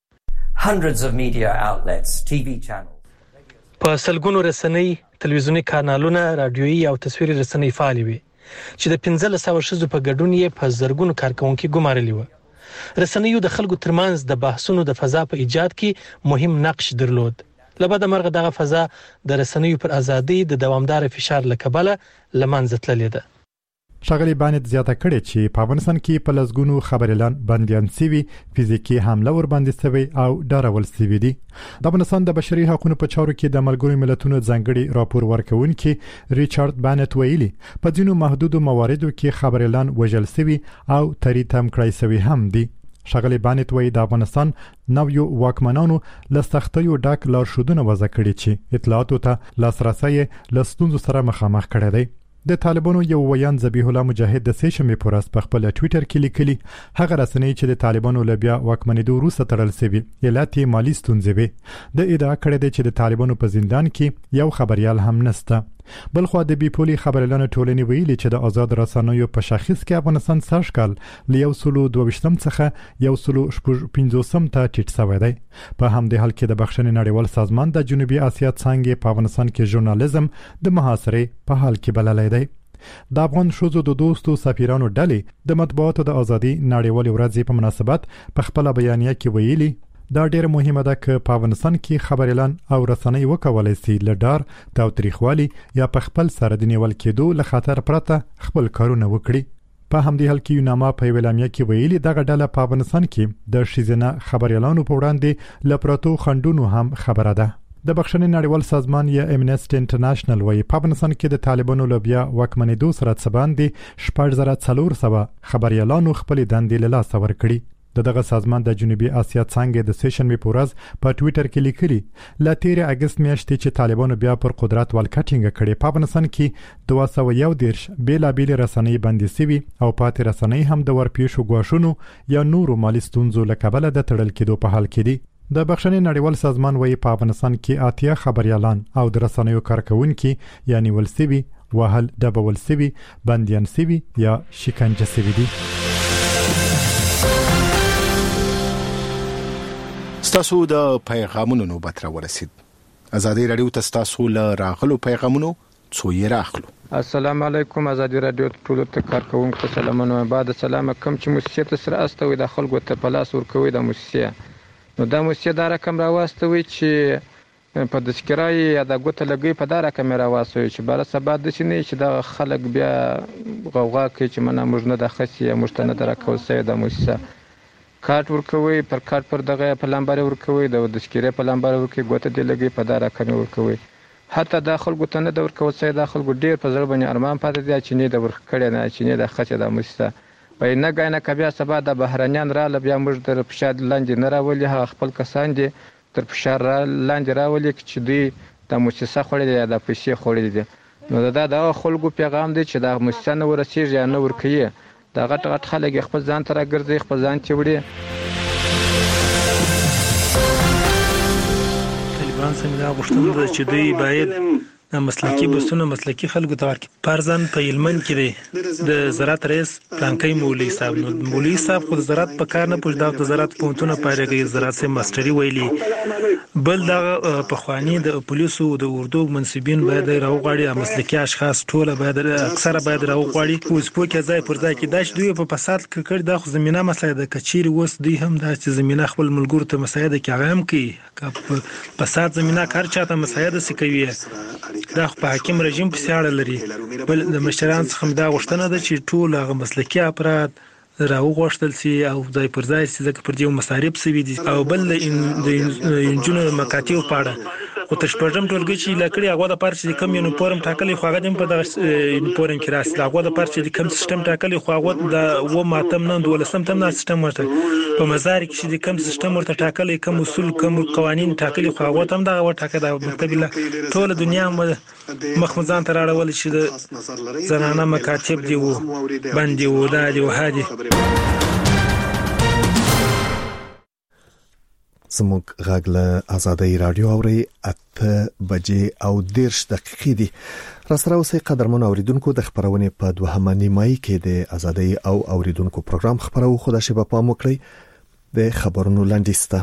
Hundreds of media outlets, T V channels په سلګونو رسنۍ، تلویزیونی کانالونه، رادیويي او تصویري رسنۍ فعال وي چې د پنځلس سوه شذو په ګډون یې په زرګونو کارکونکو ګمارلي و. رسنیو د خلکو ترمنځ د بحثونو د فضا په ایجاد کې مهم نقش درلود. لبد مرغه دغه فضا د رسنیو پر ازادۍ د دوامدار فشار له کبله لمنځه تللې ده. ښاغلي بانت زیاته کړې چې په افغانستان کې په لسګونو خبريالان بنديان سوي، فزیکی حمله ور باندې سوي او ډارول سوي دي. د افغانستان د بشري حقوقو په چارو کې د ملګرو ملتونو ځنګړي راپور ورکونکي ریچارډ بانت ویلي په ځینو محدودو مواردو کې خبريالان وژل سوي او تریتم کړای سوي هم دي. ښاغلي بانت وایي د افغانستان نویو واکمنانو له سختیو ډک لارښودونه وضع کړي چې اطلاعاتو ته لاسرسی له ستونزو سره مخامخ کړی دی. د طالبانو یو ویان ذبیح الله مجاهد د سه شنبه پر ورځ په خپل ټوئیټر کې لیکلي هغه رسنۍ چې د طالبانو له بیا واکمنېدو وروسته تړل شوی علت مالی ستونزې وي. د ادعا کړې ده چې د طالبانو په زندان کې یو خبريال هم نشته. بلخو د بیپولي خبريالانو ټولنې ویلي چې د آزاد رسنیو په شاخص کې افغانستان سږ کال له یو سلو دوه ویشتم څخه یو سلو شپږ پنځوسم ته ټیټ شوی دی. په همدې حال کې د بخښنې نړیوال سازمان د جنوبي اسیا څنګه په افغانستان کې ژورنالیزم د محاصرې په حال کې بللی دی. د افغان شوزو د دوستو سفیرانو ډلې د مطبوعاتو د ازادۍ نړیوالې ورځې په مناسبت په خپل بیانیه کې ویلي دا ډېر مهمه ده چې په افغانستان کې خبريالان او رسنۍ وکولای شي لډار تاوتریخوالي یا په خپل سره د نیول کېدو له خطر پرته خپل کارونه وکړي. په همدې حال کې یوناما په ویلامیا کې ویلي دغه ډله په افغانستان کې د شیزنه خبريالانو په وړاندې لپراتو خندونو هم خبره ده. د بخښنې نړیوال سازمان یا امنیسټي انټرنیشنل وایي په افغانستان کې د طالبانو لوبیا واکمنېدو سره څباندې شپږ زره څلور سوه خبريالانو خپل دندې له لاسه ورکړي. د دغه سازمان د جنوبي اسیا څنګه د سه شنبه په ورځ په ټوئیټر کې لیکلي ل تیر اگست میاشتې چې طالبانو بیا پر قدرت ولکټینګ کړي په افغانستان کې دوه سوه یو دیرش بیلابیل رسنۍ بندي سوي او پاتې رسنۍ هم د ورپېښو غواښونو یا نورو مالي ستونزو له کبله د تړل کېدو په حال کې دي. د بخښنې نړیوال سازمان وایي په افغانستان کې اتیا خبريالان او د رسنیو کارکونکي یعنی ولسوي، وهل ډبول سوي، بنديان سوي یا شکنجه سوي دي. ستاسو د پیغامونو نوبت را ورسید. ازادي رادیو ته ستاسو له راغلو پیغامونو څو یې راخلو. السلام علیکم. ازادي رادیو ټول ته کارکونکو ته سلامونه. بعد سلام کوم چې موسسه سره استوي د خلکو ته پلاس ورکوي د موسسه نو د موسسه دا رقم راوستوي چې په تذکرای یا د ګوت لګي په دا رقم راوستوي چې بل سبا د شنه چې د خلک بیا غوغا کوي چې منه موږ نه د خسي مشتنه درکول سي د موسسه کارت ورکوي پر کارت پر دغه په لمبر ورکوي د تذکرې په لمبر ورکوي ګوت دی لګي په دا رقم ورکوي. حتی د خلکو ته نه د ورکول سي د خلکو ډیر په ځل باندې ارمان پاتې دي چې نه د ورکړې نه چې نه د خسي د موسسه په نه غاینه کبیا سبا د بهرانيان را لبیا موږ در فشاد لاندې نه راولي هغه خپل کسان دي تر فشار لاندې راولي چې دوی د موسسه خوري د پیسې خوري دي. نو دا د خلکو پیغام دی چې د موسسه نه ورسیږي یا نه ورکوي دا غټ غټ خلک خپل ځان ته راګرځي خپل ځان چوړي. طالبان څنګه غوښتل چې دوی باید مسلکی بسونه مسلکی خلکو ته ورکړي. پرځن په هلمند کې دی د زراعت رئیس پلانکي مولوي صاحب نو مولوي صاحب خو زراعت په کار نه پوښتنه د زراعت پونتونه پایلګي زراعت سه ماستري ویلي. بل د پخوانی د پولیسو د اردو منسوبین باید راوغړي مسلکی اشخاص ټول باید اکثره باید راوغړي. اوس په کې ځای پر ځای کې داش دوی په فساد کې کړ د خو زمينه مسله د کچيري وس دوی هم د زمينه خپل ملګرو ته مساعده کې هم کوي فساد زمينه کار چاته مساعده سي کوي دا په حاکم رژیم په سیاړه لري. بل د مشران څخه دا غوښتنه ده چې ټول هغه مسلکي افراد راو غوښتل سي او ځای پر ځای سي ځکه پر دې مصارف سوي دي او بل د انجونو مکاتیو پاړه او تشپړم ټولګي چې لکړي هغه د پارچې کم یونیفورم ټاکلي خو هغه د په دغه یونیفورم کې راسي هغه د پارچې کم سیستم ټاکلي خو هغه د و ماتم نه ولسم تم نه سیستم ورته په مزار کې چې کم سیستم ورته ټاکلي کم اصول کم قوانين ټاکلي خو هغه تم دغه ټاکه د مقابله ټول دنیا مخمزان تر اړول شي د زنانه مکاتب دی وو باندې و دا دی وهادي زموږ غږ له آزادۍ رادیو اوري اته بجې او دیرش دقیقې دي راستره اوسې قدرمن اوریدونکو د خبرونه په دوهمه نیمایي کې د آزادۍ او اوریدونکو پروګرام خبرو خو د شپه پام وکړي د خبرونو لاندېسته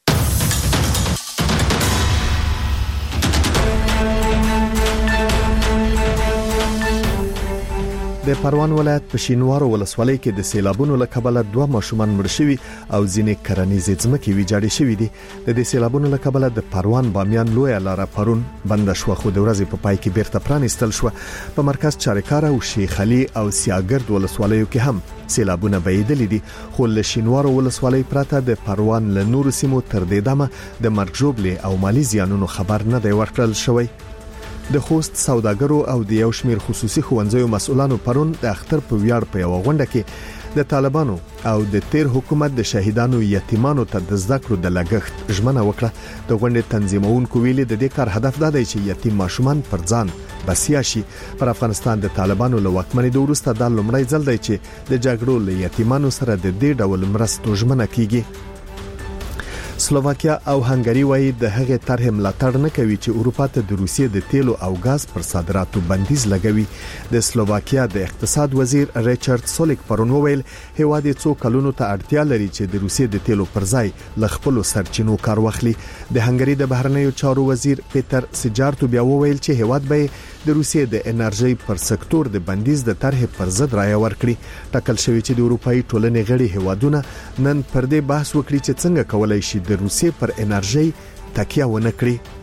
د پروان ولایت په شینوارو ولسوالۍ کې د سیلابونو له کبله دوه ماشومان مړ شوي او ځینې کرنیزې ځمکې ویجاړې شوي دي د دې سیلابونو له کبله د پروان بامیان لوی لاره پرون بند شو خو د ورځې په پای کې بیرته پرانیستل شو په مرکز چاریکار او شیخ علي او سیاګرد ولسوالیو کې هم سیلابونه بهیدل دي خو له شینوارو ولسوالۍ پرته د پروان له نور سیمو تر دې دمه د مرګ ژوبلې او مالی زیانونو خبر نه دی ورکړل شوی د خوست سوداګرو او د یو شمیر خصوصي ښوونځیو مسؤلانو پرون د اختر په ویاړ په یو غونډه کې د طالبانو او د تیر حکومت د شهیدانو یتیمانو ته د ذکر د لګښت ژمنه وکړه د غونډې تنظیمونکو ویلي د دې کار هدف دا دی چې یتیم ماشومان پر ځان بسیا شي پر افغانستان د طالبانو له واکمنۍ د وروسته د لومړی ځل دی چې د جګړو له یتیمانو سره د دې ډول مرستو ژمنه کیږي سلوواکیا او هنګری وايي د هغې طرح ملاتړ نه کوي چې اروپا ته د روسیې د تیلو او غاز پر صادراتو بندیز لګوي د سلوواکیا د اقتصاد وزیر ریچارډ سولیک پرون وویل هیواد څو کلونو ته اړتیا لري چې د روسیې د تیلو پر ځای ل خپل سرچینو کار واخلي د هنګری د بهرنیو چارو وزیر پیټر سجارتو بیا وویل چې هیواد به د روسیې د انرژي پر سکتور د بندیز د طرح پر ضد رائے ورکړي ټاکل شوی چې د اروپאי ټولنې غړي هیوادونه نن پر دې بحث وکړي چې څنګه کولای شي د روسیې پر انرژي تکیه ونه کړي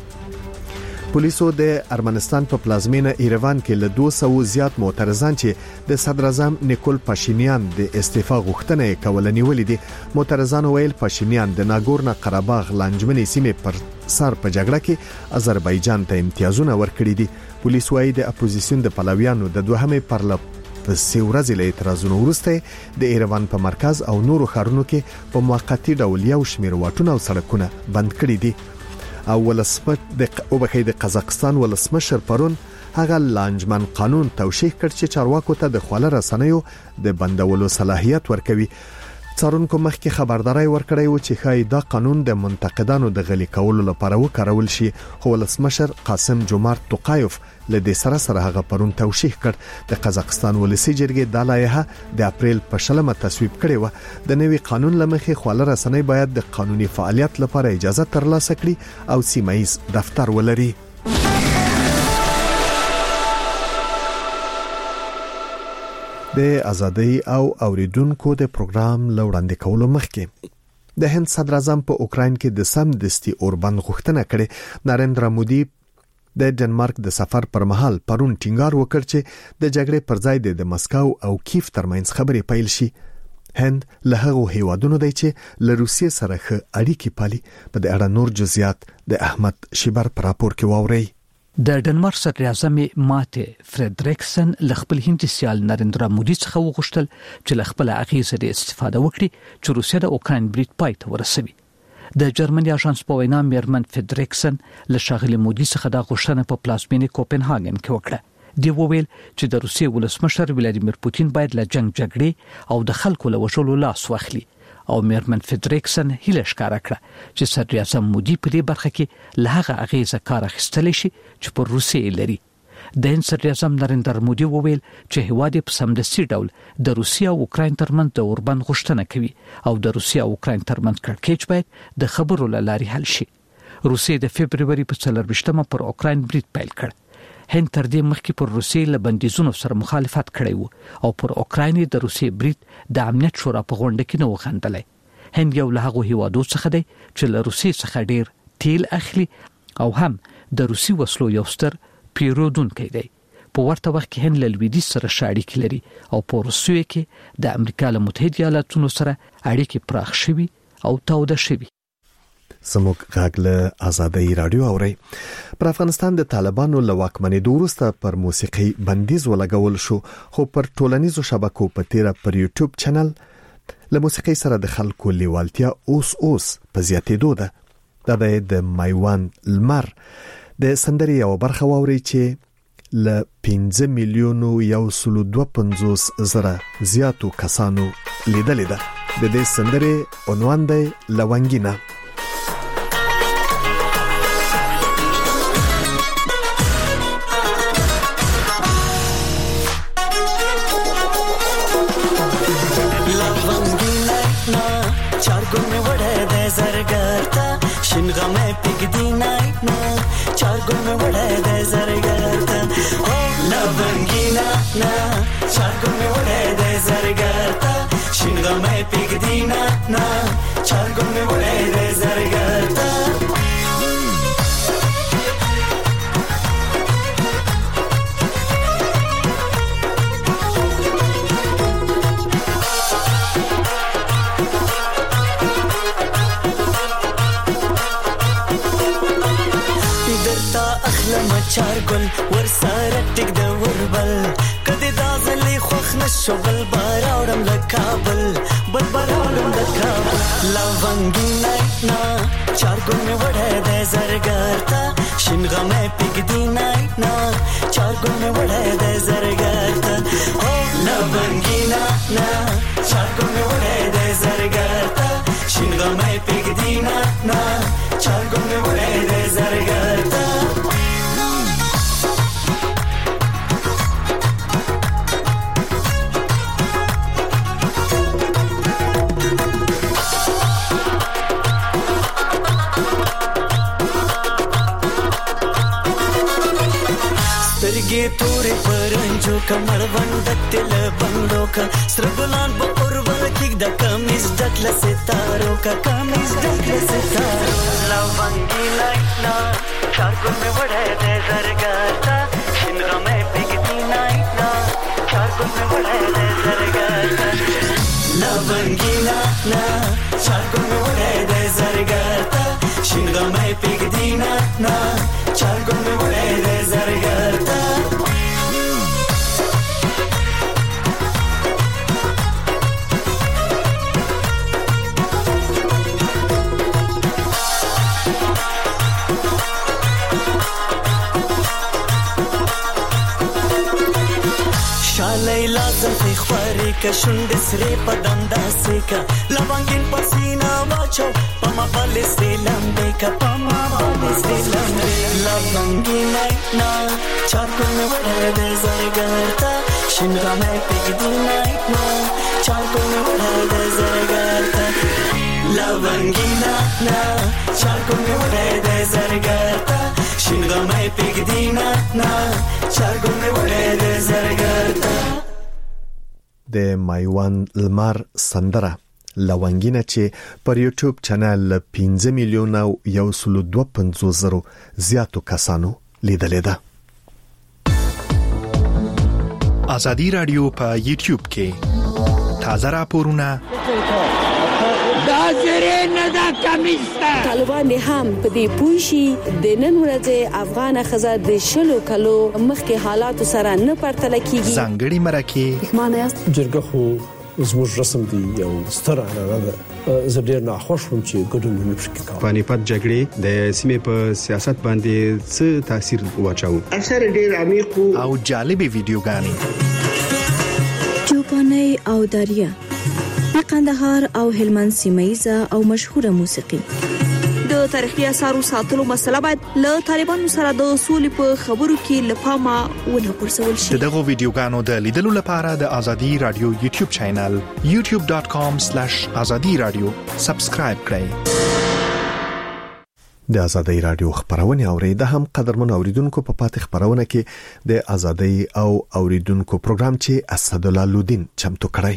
پولیسو د ارمنستان په پلازمینه ایروان کې له دوه سوه زیات معترضان چې د صدر اعظم نیکول پاشینیان د استعفا غوښتنه کوله نیولې دي معترضان ویل پاشینیان د ناګورنا قرهباغ لانجمنې سیمې پر سر په جګړه کې آذربایجان ته امتیازونه ورکړي دي پولیس وايي د اپوزیسیون د پلویانو د دوهمې پرلپ په سیورځ له اعتراضونو وروسته د ایروان په مرکز او نورو ښارونو کې په موقتی ډول یو شمیر واټونه او سړکونه بند کړي دي او ولسمشر د اوبخې د قزاقستان ولسمشر پرون هغه لانجمن قانون توشیح کړ چې چارواکو ته د خواله رسنیو د بندولو صلاحیت ورکوي څارونکو مخکې خبرداري ورکړی و چې خای دا قانون د منتقدانو د غلي کولو لپاره وکارول شي خو ولسمشر قاسم جومارت توقایف له دې سره سره هغه پرون توشیح کړ د قزاقستان ولسی جرګې د لایحه د اپریل په شلمه تصویب کړي و د نوي قانون لمخې خواله رسنۍ باید د قانوني فعالیت لپاره اجازه ترلاسه کړي او سیمایي دفتر ولري د ازادۍ او اوریدونکو د پروګرام لوړاندې کولو مخکې د هند صدر اعظم په اوکراین کې د سم دستي اوربند غوښتنه کړې نریندرا مودي د ډنمارک د سفر پر مهال پرون ټینګار وکړ چې د جګړې پر ځای د مسکو او کیف ترمنځ خبرې پیل شي هند له هغو هیوادونو دی چې له روسیې سره ښه اړیکې پالي په دې اړه نور جزئیات د احمد شیبر پر راپور کې واوري د ډنمارک صدر اعظم ماته فریدریکسن له خپل هندي سیال نریندرا مودي څخه وغوښتل چې له خپل اغیزه د استفاده وکړي چې روسیه د اوکراین برید پای ته ورسوي د جرمني اژانس په وینا میرمن فریدریکسن له شاغلي مودي څخه د غوښتنې په پلازمینه کوپنهاګن کې وکړه دی وویل چې د روسیې ولسمشر ولادیمیر پوتین باید له جنگ جګړې او د خلکو له وژلو لاس واخلي او میرمن فریدریکسن هیله ښکاره کړه چې صدر اعظم مودي په دې برخه کې له هغه اغیزه کار اخیستلی شي چې پر روسیې لري د هند صدر اعظم نریندرا مودي وویل چې هیواد په سمدستي ډول د روسیې او اوکراین ترمنځ د اوربند غوښتنه کوي او د روسیې او اوکراین ترمنځ کړکېچ باید د خبرو له لارې حل شي روسیې د فبرवरी په څلرویشتمه پر اوکراین برید پیل کړ هند تر دې مخکې پر روسیې له بندیزونو سره مخالفت کړی وو او پر اوکراین د روسیې برید د امنیت شورا په غونډه کې نه وغندلای هند یو له هغو هیوادو څخه دی چې له روسیې څخه ډیر تیل اخلي او هم د روسي وسلو یو ستر پیرودونکی دی په ورته وخت کې هند له لویدیځ سره شاړې لري او په روسیې کې د امریکا له متحده ایالاتونو سره اړیکې پراخ شوي او تاوده شوي. سموک غاګله آزادۍ رادیو اوري. پر افغانستان د طالبانو له واکمنۍ وروسته پر موسیقي بندیز ولګول شو، خو پر ټولنیزو شبکو په تیره پر یوټیوب چینل له موسیقي سره د خلکو لیوالتیا اوس اوس په زیاتېدو ده. دا د مایوان لمر د سندرې یو برخه ووري چې ل پنځه میلیونو یو سل دوه پنځوس زره زیاتو کسانو لیدلې ده. د دې سندرې عنوان دی لونګینا. شنغمه پگدی ناینا چارگون وڑے دے زرگرتا او لونگینا نا چارگون وڑے دے زرگرتا شنغمه پگدی نا چارگون وڑے دے زرگرتا چارګل ورسره ټیک د وربل کدی دا زلی خوخ نشو بل باراوړم له کابل بل باراوړم د کابل لونګی نه چارګل می وړه د زرګرتا شنغمه پګدی نه چارګل می وړه د زرګرتا او لونګی نه چارګل می وړه د زرګرتا شنغمه پګدی نه چارګل می وړه د زرګرتا تورې پرنجو کمر وندت له بندو کا سرګلان په اورول کې د کمیز ډکله ستارو کا کمیز ډکله ستارو لونګی لاینا چارګل می وړه د زرګرتا شنغمه پګتی ناینا چارګل می وړه د زرګرتا لونګی لاینا چارګل می وړه د زرګرتا شنغمه پګتی ناینا چارګل می وړه د زرګرتا زلفی خواری که شند سری پا دنداسی که لونگین پسینا واچو پا ما بالستی لنبی که پا ما بالستی لنبی لونگین اینا چارکل می وڑه ده زرگرتا شنگامه پگدی اینا چارکل می وڑه ده زرگرتا لونگین اینا چارکل می وڑه ده زرگرتا شنگامه پگدی اینا چارکل می وڑه ده زرگرتا د مایوان لمر سندره لونګینه چې پر یوټیوب چینل پنځه میلیونه یو سل دوه پنځوس زره زیاتو کسانو لیدلې ده. آزادی رادیو په یوټیوب کې تازه راپورونه دا زری نه دا کمیسته طالبان هم په دې پوښي د نن ورځې افغان خزه د شلو کلو مخکې حالات سره نه پرتل کیږي. ځانګړي مرکه معنی است جرګه خو زموږ رسم دی یو ستر عنعنه ده. زه ډېر ناخوښ وم چې ګډون نه پکې کوم. پانیپت جګړې د سیمې په سیاست باندې څه تاثیر واچاو؟ اثر ډېر عمیق او جالبې ویډیوګانې چوپاني او دریا د قندهار او هلمند سیمایزه او مشهوره موسیقي د تاریخي اثارو ساتلو مسله باید له طالبانو سره د اصول په خبرو کې لپاره ونه پرسول شي. دغه ویډیوګانو د لیدلو لپاره د آزادی رادیو یوټیوب چینل یو ټیوب ډاټ کام سلیش آزادی رادیو سبسکرایب کړئ. د آزادی رادیو خبرونه اوري د هم قدرمن اوریدونکو په پاتې خبرونه کې د آزادی او اوریدونکو پروګرام چې اسدالله لودین چمتو کړی.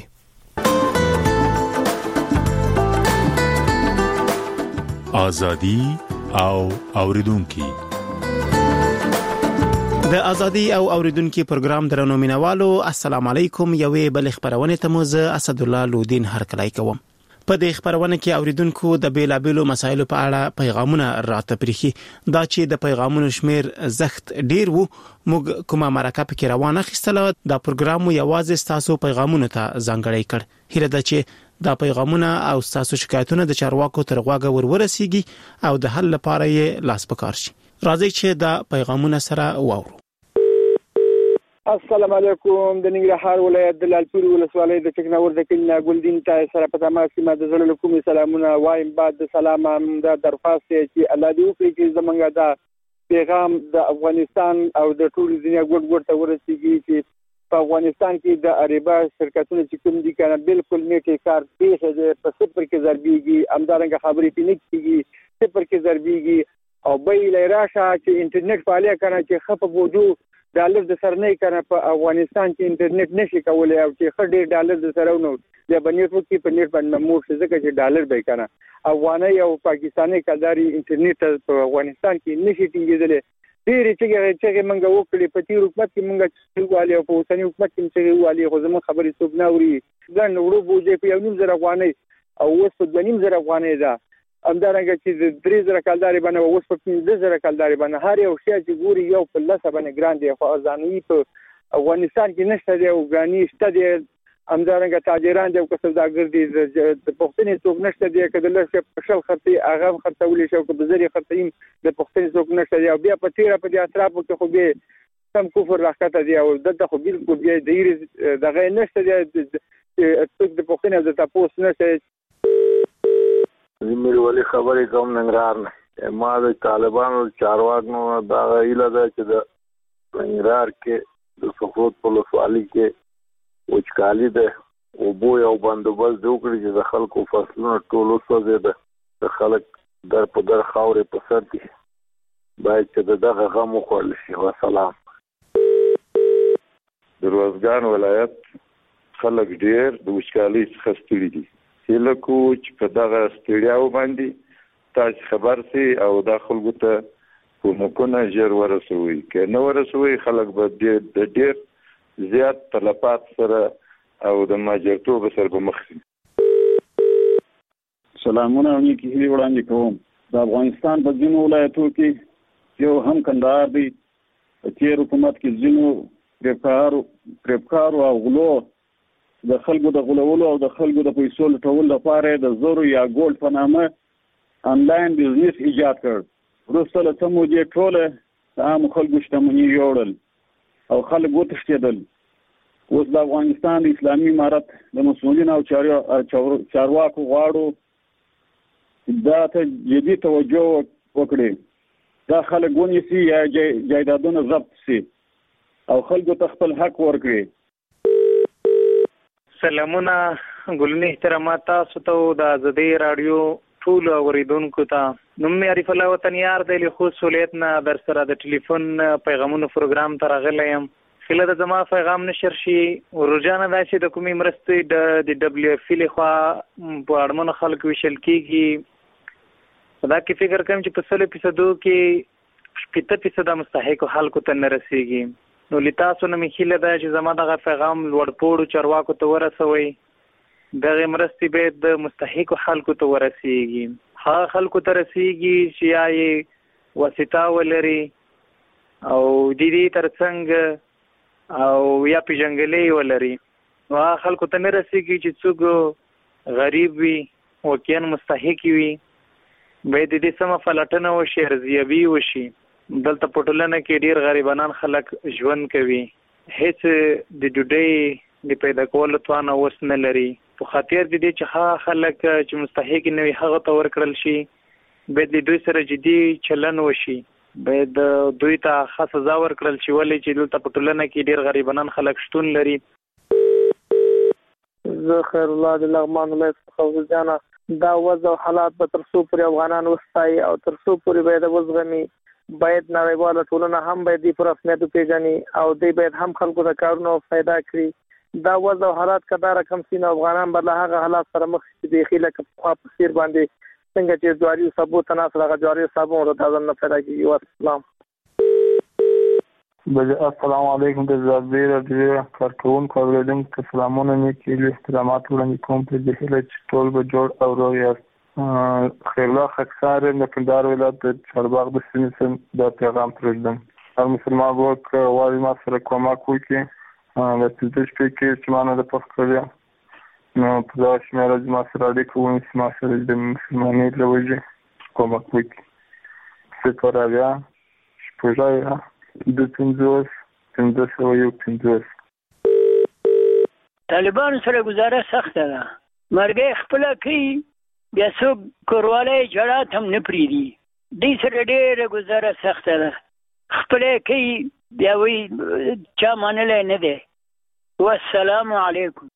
آزادی او اوریدونکي د ازادي او اوریدونکو پروګرام درنو مینوالو السلام علیکم. یوې بل خبرونه ته موزه اسد الله لودین هرکلای کوم. په دې خبرونه کې اوریدونکو د بیلابیلو مسایلو په اړه پیغامونه راته پریخي. دا چې د پیغامونو شمیر زخت ډیر وو، موږ کومه مرکه په کې روانه خستله دا پروګرام یوازې تاسو پیغامونه ته ځانګړی کړ. هیله ده چې دا پیغامونه او تاسو شکایتونه د چارواکو تر غوږه ورورسیږي او د حل لپاره یې لاس پکار شي. راځي چې دا پیغامونه سره واورو. السلام علیکم. د ننګرهار ولایت د لالپورې ولسوالۍ د چکناور د کلنا ګلدین تای سره په تماس کې ماده زړه کوم سلامونه وایم. بعد د سلام د درخواست چې الله دې وکړي چې زمونږ دا پیغام د افغانستان او د ټول دنیا ګډ ګډ ته ورسیږي چې په افغانستان کې د اریبا شرکتونو چې کوم دي کنه بالکل نیټه کار پیښه ده په صفر کې ضربېږي، امدارنګ خبرې پینې کیږي صفر کې ضربېږي او به راشه چې انټرنیټ فعالیت کنه چې خپ بوجو ډالر د سر نه کنه په افغانستان کې انټرنیټ نشي کولای او چې خډې ډالر د سره نو یا باندې ورته په نیټ باندې مور څه ځکه چې ډالر به کنه افغاني او پاکستاني کلداري انټرنیټ په افغانستان کې نشي ټینګېدل. ډېر چې چې موږ وکړي په تیر حکومت کې موږ چې والي او په اوسنی حکومت کې چې والي خو زموږ خبرې څوک نه اوري. ځان وړو بوجي په یو نیم زره افغاني او اوس په دوه نیم زره افغاني ده. امدارنګه چې درې زره کلداري باندې اوس په پنځه زره کلداري باندې هر یو شی چې ګوري یو په لسه باندې ګران دی خو ځانوي په افغانستان کې نشته دی او غاني شته دی. امدارنګه تاجران دی او کسبګر دي د پښتنې څوک نشته دی کله لږ په شل خرتي هغه خرڅولې شو په بزري خرڅیم د پښتنې څوک نشته دی او بیا په تیره په دې اطرافو کې خو به سم کفر راکته دی او دغه خو بالکل بیا د دغه نشته دی څوک د پښتنې د تاسو نشته. زمیر ولی خبرې کوم ننګرهار نه. ما د طالبانو چارواکو دا غیله ده چې د ننګرهار کې د سقوط په ولسوالۍ کې وچکالي ده او بو یو بندوبست وکړي چې د خلکو فصلونه ټول وسوځي. د خلک در په در خاورې په سر دي باید چې دغه غم وخوړل شي. وسلام. د روزګان ولایت خلک ډیر د وچکالۍ څخه ستړي دي. هیله کو چې په دغه ستړیاو باندې تاسو خبر سي او د خلکو ته کومکونه ژر ورسوي. که نه ورسوي خلک به د ډیر زیات طلبات سره او د ماجرتوب سره په مخ شي. سلامونه او نیکی هیلې وړاندې کوم. د افغانستان په ځینو ولایتو کې یو هم کندهار دی په تیر حکومت کې ځینو پریبکارو پریبکارو او غلو د خلکو د غلولو او د خلکو د پیسو لټولو لپاره د زورو یا ګولډ په نامه انلاین بزنس ایجاد کړ. وروسته له څه مودې ټوله د عامو خلکو شتمني جوړل او خلک وتښتېدل. اوس د افغانستان د اسلامي امارت د مسؤلینو او چارواکو غواړو دا ته جدي توجه وکړي. دا خلک ونیسي یا جایدادونه ضبط شي او خلکو ته خپل حق ورکړي. سلامونه ګلنی احترامات تاسو ته د ازادي رادیو ټول اوریدونکو ته. نوم مې عارف الله وطنیار دی له خو سہولت نه در سره د ټلیفون پیغامونو پروګرام ته راغلی یم. خله د زما پیغام نشر شي ورجانه دا چې د کومي مرستې د د دبليو اف له خوا په اړمنو خلکو وشل کیږي. دا کې فکر کوم چې په سل فیصدو کې پته فیصد مستحق خلکو ته نه رسیږي. نو لتاسو نه مخیله ده چې زما دغه پیغام لوړ پوړو چارواکو ته ورسوي. دغه مرستې به د مستحق خلکو ته ورسیږي. ها خلکو ته رسیږي چې یا واسطه ولري او د دې ترڅنګ او یا پیژنګلې ولري. نو ها خلکو ته نه رسیږي چې څوک غریب وي وکین مستحق وي به د دې سم فلټنه وشي ارزیابي وشي. دلته پټولنه کې ډیر غریبانان خلک ژوند کوي. هیڅ د ډوډۍ د پیدا کولو توان اوس نه لري. په خاطر د دې چې ها خلک چې مستحق نه وي هغه ته ورکړل شي به د دوی سره جدي چلن وشي. به د دوی ته خاصه سزا ورکړل شي ولې چې دلته پټولنه کې ډیر غریبانان خلک شتون لري. زه خیر الله د لغمان ولایت څخه ځانا دا وضع حالات به تر څو پورې افغانان وستای او تر څو پورې به د وزغمي باید نړیواله ټولنه هم باید د پرسنیت پیژني او دوی باید هم خلکو ته کارونه پیدا کړي. دا وضع حالات کدا رقم سین افغانان بل هغه حالات سره مخ دي خله په خیر باندې څنګه چې جواري ثبوت نه سره جواري صابون او تازه نه پیدا کیږي. والسلام. السلام علیکم د زابې راډیو کارکونکو اوریدونکو ته سلامونه مې کیلو احترامات وړاندې کوم په دې هیله چې ټول به جوړ او روغ یاست. خیر الله خکسار د کندهار ولایت د چارباغ د سیمې د پیغام پرېږدم. هر مسلمان ورک غواړي ما سره کومک وکړي د پنځه شپې کې چې ما نه ده پخ کړی نو په دغه شمېره چې ما سره اړیکه ونیسي ما سره د مسلمانۍ له وجې کومک وکړي. صفر اویا شپږ اویا د پنځوس پنځه سوه یو پنځوس. طالبانو سره ګزاره سخته ده. مرګۍ خپله کوي بیا څوک کوروالی جړات هم نه پرېږدي. دوی سره ډېره ګزاره سخته ده. خپله کوي بیا وایي چا منلی نه دی. والسلام علیکم.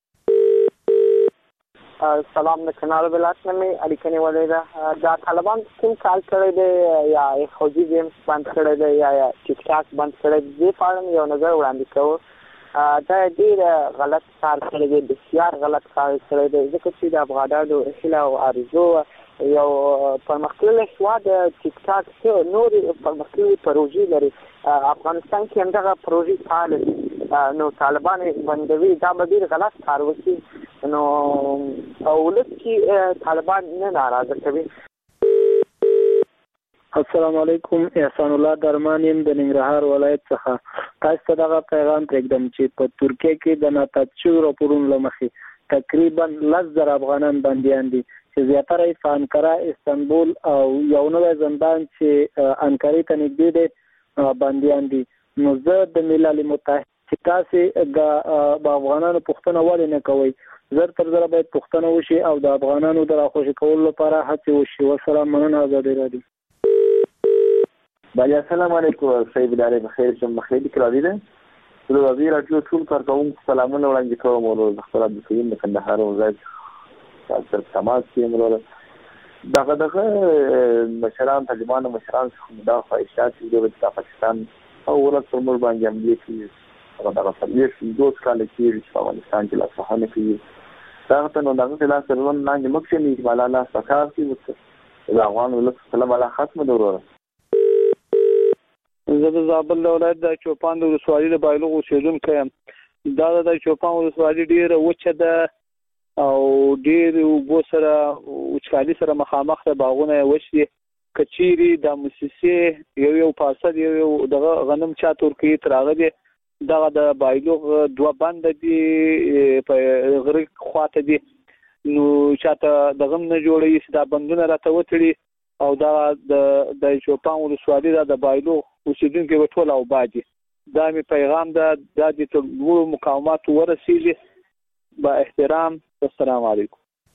سلام د کنړ ولایت نه مې اړیکه نیولې ده. دا طالبان کوم کال کړی دی یا خوجي گیمز بند کړی دی یا ټیک ټاک بند کړی دی دې په اړه یو نظر وړاندې کوو. دا ډېر غلط کار کړی دی بسیار غلط کار کړی دی ځکه چې د افغانانو هیله او آرزو یو پرمختللی هېواد ټیک ټاک څه نورې پرمختللې پروژې لري. افغانستان کې همدغه پروژې فعاله دي نو طالبان بندوي دا به ډېر غلط کار وکړي نو اولت کې طالبان نه ناراضه کوي. السلام علیکم. احسان الله درمان یم د ننګرهار ولایت څخه. تاسو ته دغه پیغام پرېږدم چې په ترکیه کې د ناتات شویو راپورونو له مخې تقریبا لس زره افغانان بندیان دي چې زیاتره یې په انکره، استانبول او یو نوی زندان چې انکرې ته نږدې دی بندیان دي. نو زه د ملل متحد چې تاسې د افغانانو پوښتنه ولې نه کوئ؟ زر تر زره باید پوښتنه وشي او د افغانانو د راخوشي کولو لپاره هڅې وشي. والسلام. مننه. ازادي راډیو. بله السلام علیکم. صحیح ادارې بخیر شم. بخیر دې کړی دی د ازادي راډیو ټول کارکوونکو سلامونه وړاندې کوم. ورور د خپل عبدالکریم د کندهار ولایت سره تماس کې ورور دغه دغه مشران طالبانو مشران څخه دا خواهشات دي د پاکستان او ولایت پر موږ باندې عملي کوي. هغه دغه سرلیس دوه کاله کېږي چې په افغانستان کې لاسوهنه کوي. دغه ته نو دغه لاس سرون نه مخکې نه مالا لاس پکار کی د افغان ولایت سلام علی ختم د وروره. زه د زابل ولایت د چوپان د ولسوالۍ د بایلوغ اوسېدونکی یم. دا د چوپان ولسوالۍ ډېره وچه ده او ډېر اوبو سره وچکالي سره مخامخ ده. باغونه یې وچ دي. که چیرې د موسسې یو یو پارسل یو یو دغه غنم چا ترکیې تر هغه دی دغه د بایلوغ دوه بنده دي په غره خواته دي نو چاته دغه نه جوړوي چې دا بندونه راته وتړي او دا د چوپان ولسوالۍ د بایلوغ اوسېدونکي به ټول اوبادي. دا مې پیغام ده دا د ټولو مقاوماتو ورسېږي با احترام. السلام علیکم.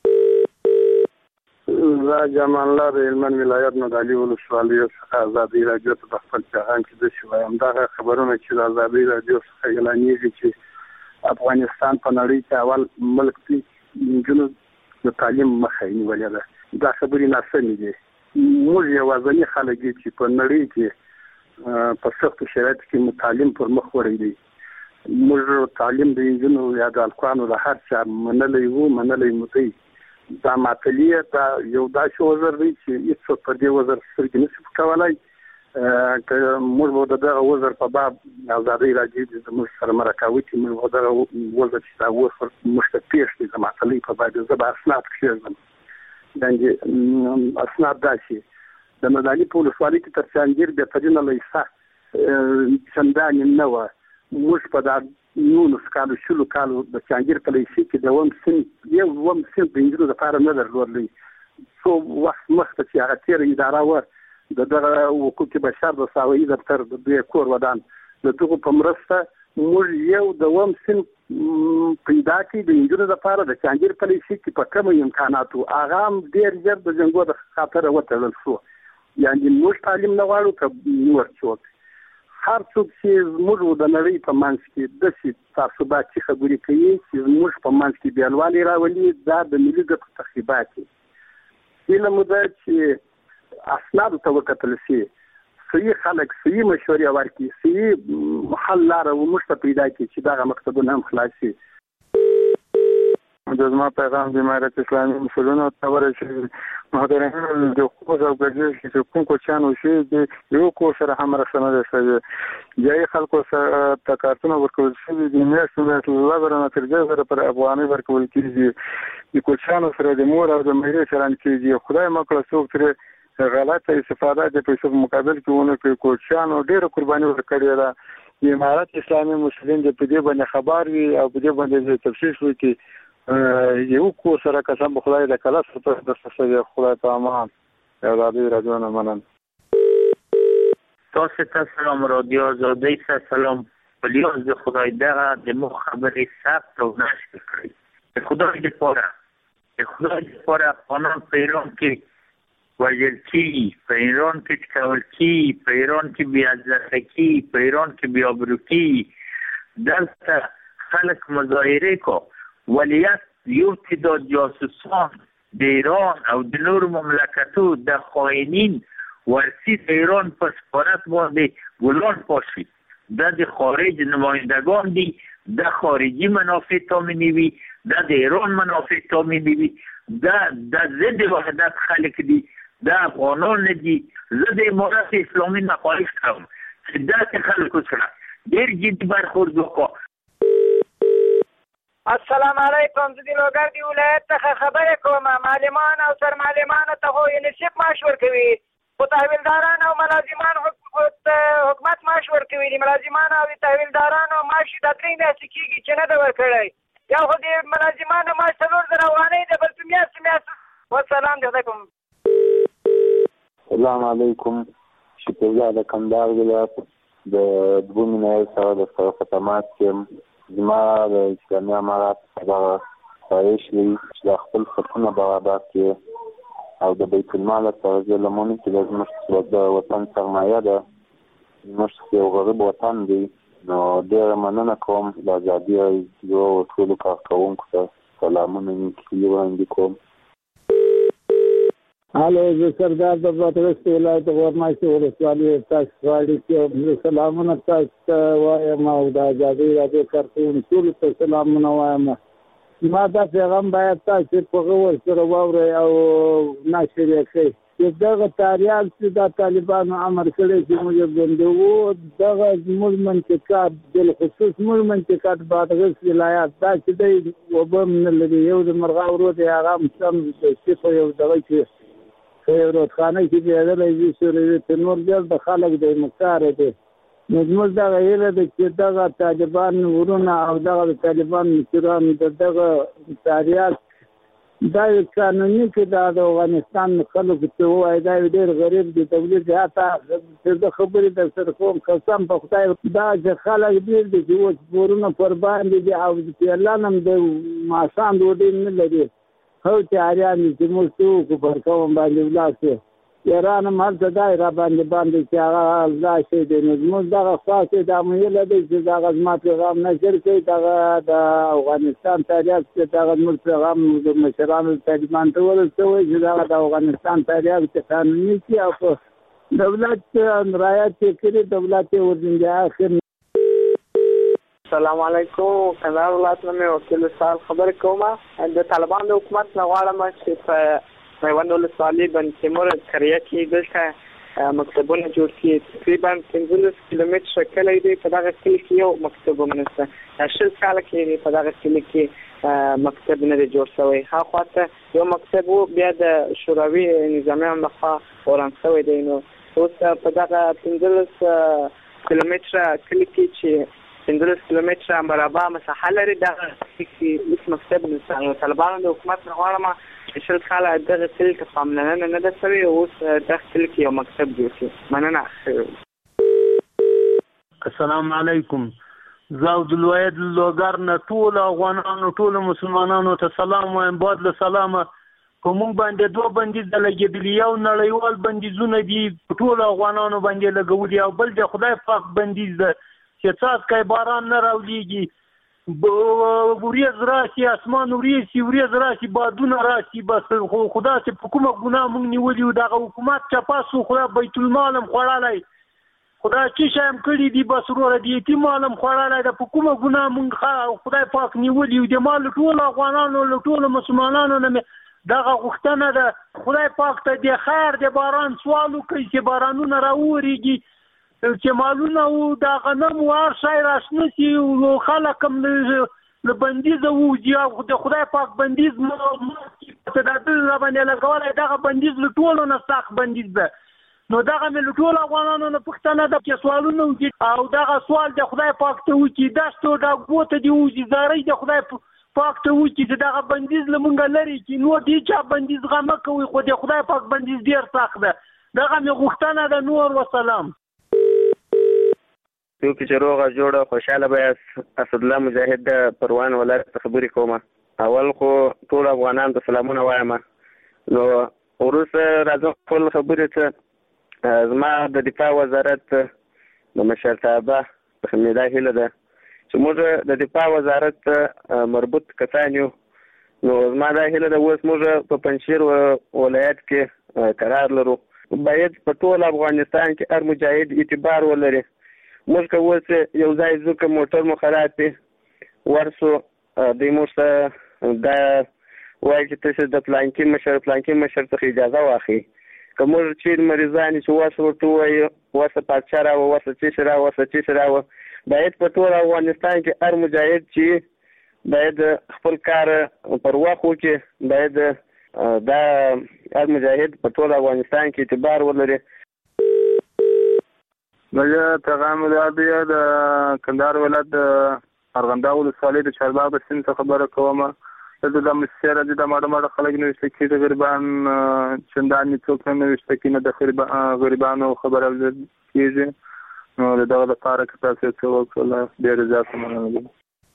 زه جمال الله د هلمند ولایت نه د علي ولسوالۍ څخه ازادي راډیو ته په خپل پیغام کې داسې وایم دغه خبرونه چې د ازادي راډیو څخه اعلانېږي چې افغانستان په نړۍ کې اول ملک دی نجونو د تعلیم مخه یې نیولې ده. دا خبرې ناسمې دي. موږ یوازیني خلک یو چې په نړۍ کې په سختو شرایطو کې مو تعلیم پر مخ وړی دی. موږ تعلیم د نجونو یا د هلکانو د هر چا منلی وو منلی مو دی. دا ماتلیه دا یو داسې وزر دی چې هېڅوک په دې وزر سترګې نشي پټولی. که موږ به د دغه وزر په باب ازادۍ راډیو دې زموږ سره مرکه وکړي موږ به دغه وزر چې دا وزر موږ ته پېښ دی د ماتلۍ په باب زه به اسناد کښېږدم. اسناد داسې د مدالي په ولسوالۍ کې تر چانګیر بهترینه لیسه چندانې نه وه. موږ په دا نولس کالو شلو کالو د چانګیر په لیسې کې د اووم صنف یو اووم صنف د نجونو دپاره نه درلودلی. څو وخت مخکې چې هغه تېره اداره وه د دغه حقوق بشر د ساوایي دفتر د دوی کور ودان د دغو په مرسته موږ یو د اووم صنف پیدا کړي د نجونو دپاره د چانګیر په لیسې کې په کمو امکاناتو هغه هم ډېر ژر د جنګو د خاطره وتړل شو. یعنې موږ تعلیم نه غواړو که نور څوک. هر څوک چې زموږ د نړۍ په منځ کې داسې تعصباتي خبرې کوي چې زموږ په منځ کې بېلوالي راولي دا د ملي ګټو تخریبات دي. هیله مو ده چې اسنادو ته وکتل شي صحیح خلک صحیح مشورې ورکړي صحیح حل لاره موږ ته پیدا کړي چې دغه مکتبونه هم خلاص شي. د زما پیغام د امارت اسلامي مسلمانانو ته ورسېږي. محترمین د حقوق او ګډوډۍ چې کوم کوچیان وشي د یو کو سره هم رسنه ده چې جای خلکو سره تکارتونه ورکول شي د میاشتو میاشتو لږه تر دې سره پر افغاني ورکول کیږي د کوچیانو سره د مور او د مېرې چلند کیږي. خدای مکړه څوک ترې غلطه استفاده د پیسو په مقابل کې ونه کوي. کوچیانو ډېره قرباني ورکړې ده. د امارت اسلامي مسلمانین د په دې باندې خبر وي او په دې باندې تفصیل وکړي. یو کو سره قسم خدای د کلاس په دسته خدای په امان ازادي رادیو نه منن. تاسو ته سلام رادیو آزادی ته سلام. پلیاز د خدای دغه د مو خبرې ثبت او نشر کړئ. د خدای لپاره د خدای لپاره قانون په ایران کې وژل کیږي، په ایران کې ټکول کیږي، په ایران کې بې عزته کیږي، په ایران کې بې آبرو کیږي. دلته خلک مظاهره کو ولیت یو تعداد جاسوسان د ایران او د نورو مملکتو د خائنین ورسی د ایران په سفارت باندې ګلان پاشي. دا د خارج نمایندگان دي، د خارجي منافع تامینی وي، دا د ایران منافع تامینی وي، دا د ضد وحدت خلک دي، دا افغانان دي. زه د امارت اسلامي مخالف کوم چې داسې خلکو سره ډېر جدي برخورد وکړو. السلام علیکم. زه د لوګردي ولایت څخه خبرې کوم. معلمان او سرمعلمانو ته خو یونیسف معاش ورکوي، خو تحویلداران او ملازمان حکومت معاش ورکوي. د ملازمانو او تحویلدارانو معاش د درې میاشتې کېږي چې نه ده ورکړی. یو خو د ملازمانو معاش څلور زره افغانۍ ده، بل په میاشتو میاشتو. والسلام د خدای کوم. السلام علیکم. شکریا د کندهار ولایت د دوه مینې سره د سره خدمات کې زما د اسلامي امارات دغه خواهش وي چې د خپل حقونه برابر کړي او د بیت المال سره لمونې چې د زموږ د وطن سرمایه ده، زموږ یو غریب وطن دی. نو ډېره مننه کوم د ازادي راډیو ټولو کارکوونکو ته سلامونه مې وړاندې کوم. هلو، زه سردار د بادغیس ولایت غورماشي ولسوالي تاسو غواړي چې سلامونه تاسو ته وایم او د ازادي راډیو کارکوونکو ټولو ته سلامونه وایم. ما دا پیغام باید تاسو په غور سره واورئ او نشر یې کړئ چې دغه تاریال چې د طالبانو امر کړی چې موږ بندوو، دغه زموږ منطقات بالخصوص موږ منطقات بادغیس ولایت دا چې دی اوبه هم نه لري. یو د مرغاو رود یې هغه هم سم د صفر یو دغه چې په رودخانه کې بېدلی وي سوروي ته نور ډېر د خلک دی مختاره دی. نو زموږ دغه هیله ده چې دغه طالبان ورونه او دغه د طالبان مشران د دغه تاریخ دا یو قانوني کې دا د افغانستان خلکو ته ووایي دا یو ډېر غریب دی تولید حتی د خبرې در سره کوم قسم په خدای دا چې خلک ډېر دي چې اوس ورونه پر باندې دي او پیرلان هم د ماښام ډوډۍ نه لري. هو تیاریان چې موږ څوک پر کوم باندې ولاړ ایران هم هلته دا را باندې باندې چې هغه دا شی دی. نو زموږ دغه خاصې دا مهیله دی چې دغه زما پیغام نشر کړي. دغه د افغانستان تاریخ چې دغه زموږ پیغام د مشرانو طالبان ته ورسوي چې دغه د افغانستان تاریخ چې قانوني شي او په دولت رعایت یې کړي، دولت یې ورځنډي اخر. السلام علیکم. کندهار ولایت نه مې وکیل سال خبرې کوم. د طالبان د حکومت نه غواړم چې په میوند ولسوالي بند تیمور قریه کې دلته مکتبونه جوړ کړي. تقریبا پنځلس کیلومتره کلی دی، په دغه کلي کې یو مکتب هم نشته. دا شل کاله کې په دغه کلي کې مکتب نه دی جوړ شوی. هاخوا ته یو مکتب و، بیا د شوروي نظامیانو لخوا وران شوی دی. نو اوس په دغه پنځلس کیلومتره کلي کې چې پنځلس کیلومتره مربع مساحه لري، دغه کې هېڅ مکتب نشته. نو طالبانو د حکومت نه غواړم چې شل کاله دغه کلي ته پاملرنه نه ده شوې، اوس دغه کلي کې یو مکتب جوړ کړي. مننه. السلام علیکم. زه د ولایت لوګر نه ټول افغانانو ټول مسلمانانو ته سلام وایم. بعد له سلامه په موږ باندې دوه بندیز د لګېدلي، یو نړیوال بندیزونه دي ټول افغانانو باندې لګولي، او بل د خدای پاک بندیز ده چې څاڅکی باران نه راولیږي، وریځ راشي، اسمان وریځي، وریځ راشي، بادونه راشي. بس خو خدا چې په کومه ګناه موږ نیولي وو، دغه حکومت چپاس و، خدا بیت المال هم خوړلی، خدای چې شام کړی دی بس وروره دی یتیم عالم خوړلای د کومه ګناه مونږ خدای پاک نیولې دی مال ټول افغانانو ټول مسلمانانو نه دغه غوښتنه ده خدای پاک ته د خیر د باران سوال وکړي چې بارانونه راوريږي چې مالونه او د غنم او هر شی راشنه شي او خلک هم له بندیز وځي او د خدای پاک بندیز مو څه د دې باندې لګولای دغه بندیز له ټولو نه سخت بندیز ده نو دغه مل ټول افغانانو نه پښتنه د کې سوالونه وځي او دغه سوال د خدای پاک ته وځي داستو د ګوته دی وځي زاري د خدای پاک ته وځي چې دغه بندیز لمونګ لري چې نو دی چې بندیز غمه کوي خو د خدای پاک بندیز ډیر سخت ده دغه مې غوښتنه د نور وسلام یو کې چې روغه جوړه خوشاله به اسد الله مجاهد د پروان ولایت خبرې کومه اول خو ټول افغانان ته سلامونه وایم نو ورسره راځم خپل خبرې ته زما د دفاع وزارت د مشرتابه خمیده هیله ده چې موږ د دفاع وزارت مربوط کسان یو نو زما دا هیله ده اوس موږ په پنجشیر ولایت کې قرار لرو باید په ټول افغانستان کې هر مجاهد اعتبار ولري موږ که اوس یو ځای ځو که موټر مو خراب وي ورسو دوی موږ ته دا وایي چې تاسو د پلانکي مشر پلانکي مشر څخه اجازه واخلئ که موږ چې مریضان چې وس ورته وایي وسه پادشاه راوه وسه چیش راوه وسه چیش راوه باید په ټول افغانستان کې هر مجاهد چې باید خپل کار پر وخت وکړي باید دا هر مجاهد په ټول افغانستان کې اعتبار ولري مجھے پیغام دی د کندهار ولایت د ارغنداو ولسوالۍ د چارباغ د سیند څخه خبره کوم د مسیر د ماډه ماډه خلک نو چې کې د غریبان چندانې څوک نه نشته کې نه د غریبانو خبره کیږي نو دغه لپاره که تاسو څه وکړل ډېر زیات مننه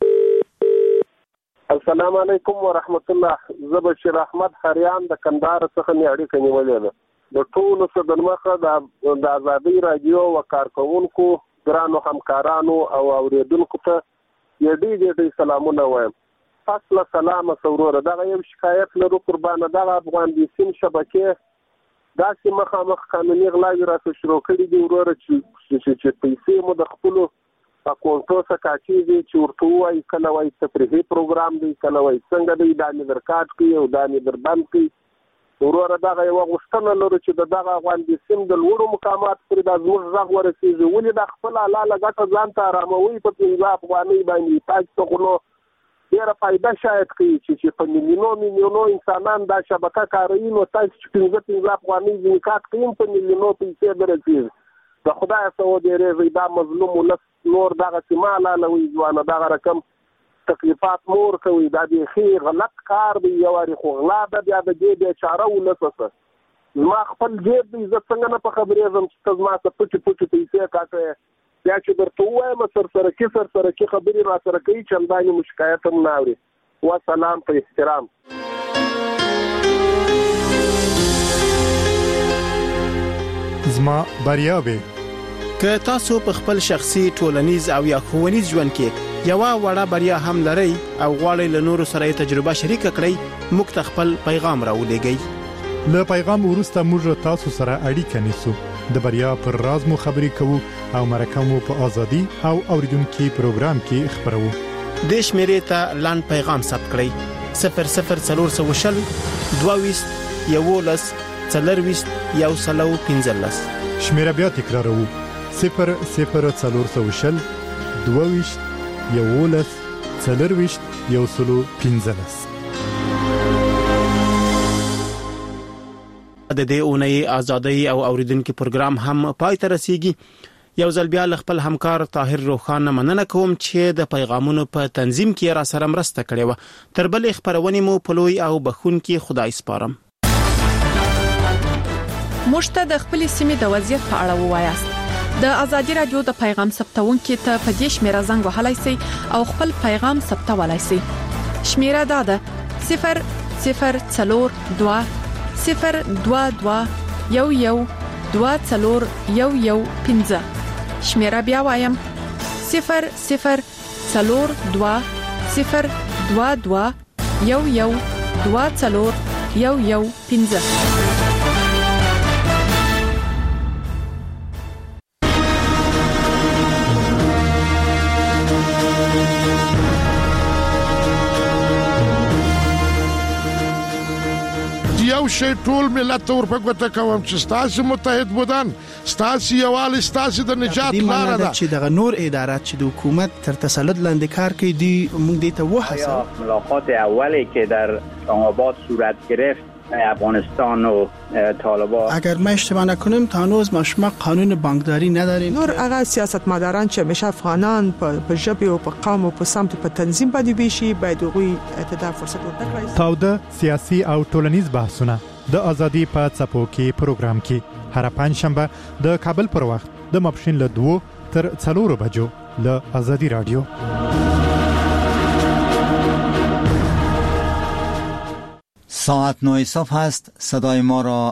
السلام علیکم ورحمت الله زه بشیر احمد خریان د کندهار څخه مې اړیکه نیولې ده د ټولو څه د مخه د ازادي رادیو و کارکونکو ګرانو همکارانو او اوریدونکو ته یې ډېر ډېر سلامونه وایم فاصله سلام سوروره دغه یو شکایت لرو قربانه دغه افغان بیسیم شبکې داسې مخامخ قانوني غلاوې راته شروع کړي دي وروره چې پیسې مو د خپلو اکونټو څخه کاټېږي چې ورته ووایي کله وایي تفریحي پروګرام دی کله وایي څنګه دی دا مې در کاټ کړي او دا مې در بند کړي وروره دغه یوه غوښتنه لرو چې د دغه افغان بیسیم د لوړو مقامات پورې دا زموږ غږ ورسېږي ولې دا خپله حلاله ګټه ځان ته اراموي په پنځه افغانۍ باندې تاسو ته خو نو ډېره فایده شاید کوي چې په میلیونو میلیونو انسانان دا شبکه کاروي نو تاسو چې پنځه پنځه افغانۍ ځینې کاټ کوي په میلیونو پیسې به رسېږي د خدایه څه ودېرېږئ دا مظلوم ولس نور دغسې مه حلالوئ ځوانه دغه رقم تکلیفات مور کوي دا بیخي غلط کار دی یو وارې خو غلا ده بیا د دې بېچاره ولسه څه زما خپل جیب دی زه څنګه نه په خبرېږم چې ته زما څه پټې پټې پیسې کاټوې بیا چې درته ووایم سرسرکي سرسرکي خبرې را سره کوي چندانې مو شکایت هم نه اوري وسلام په احترام زما بریاوې که تاسو په خپل شخصي ټولنیز او یا ښوونیز ژوند کې یو وړه بریا هم لرئ او غواړئ له نورو سره تجربه شریک کړئ موږ ته خپل پیغام راولېږئ له پیغام وروسته موږ تاسو سره اړیکه نیسو د بریا پر راز مو خبرې کوو او مرکه مو په ازادي او اوریدونکو پروګرام کې خبرو د شمیرې ته لاند پیغام ثبت کړئ صفر صفر څلور سوه شل دوه ویشت یولس څلرویشت یو سلو پنځلس شمیره بیا تکرارو صفر صفر څلور سوه شل دوه ویشت یولس څلرویشت یو سلو پنځلس د دې اونۍ ازادي او اوریدونکو پروګرام هم پای ته رسیږي یو ځل بیا خپل همکار طاهر روخان مننه کوم چې د پیغامونو په تنظیم کې را سره مرسته کړې و تر بل خبرونه مو پلوي او بخون کې خدای سپارم مشته د خپل سیمې د وضعیت په اړه ووایاست د ازادي رادیو د پیغام ثبتونکو ته په دې شمیره زنګ وهلای شئ او خپل پیغام ثبتولای شئ شمیره دا ده صفر صفر څلور دوه صفر دوه دوه یو یو دوه څلور یو یو پنځه شمیره بیا وایم صفر صفر څلور دوه صفر دوه دوه یو یو دوه څلور یو یو پنځه شي ټول ملت ته ورپګوته کوم چې ستاسو متحد بودن ستاسو یووالي ستاسو د نجات لاره ده چې دغه نور ادارات چې د حکومت تر تسلط لاندې کار کوي دی موږ دې ته وحسه ملاقات اولی که در آباد صورت گرفت افغانستان و طالبان اگر ما اشتباه نکنیم تا هنوز ما شما قانون بانکداری نداریم نور هغه سیاستمداران چې همیشه افغانان په ژبه او په قوم او په سمت په تنظیم باندې بيشي باید غوي ته فرصت ورکړي. تاوده سیاسي او ټولنیز بحثونه د ازادي په څپو کې پروګرام کې هر پنځشنبه د کابل پر وخت د ماپښین له دوه تر څلورو بجو له ازادي رادیو. ساعت نه صبح است. صدای ما را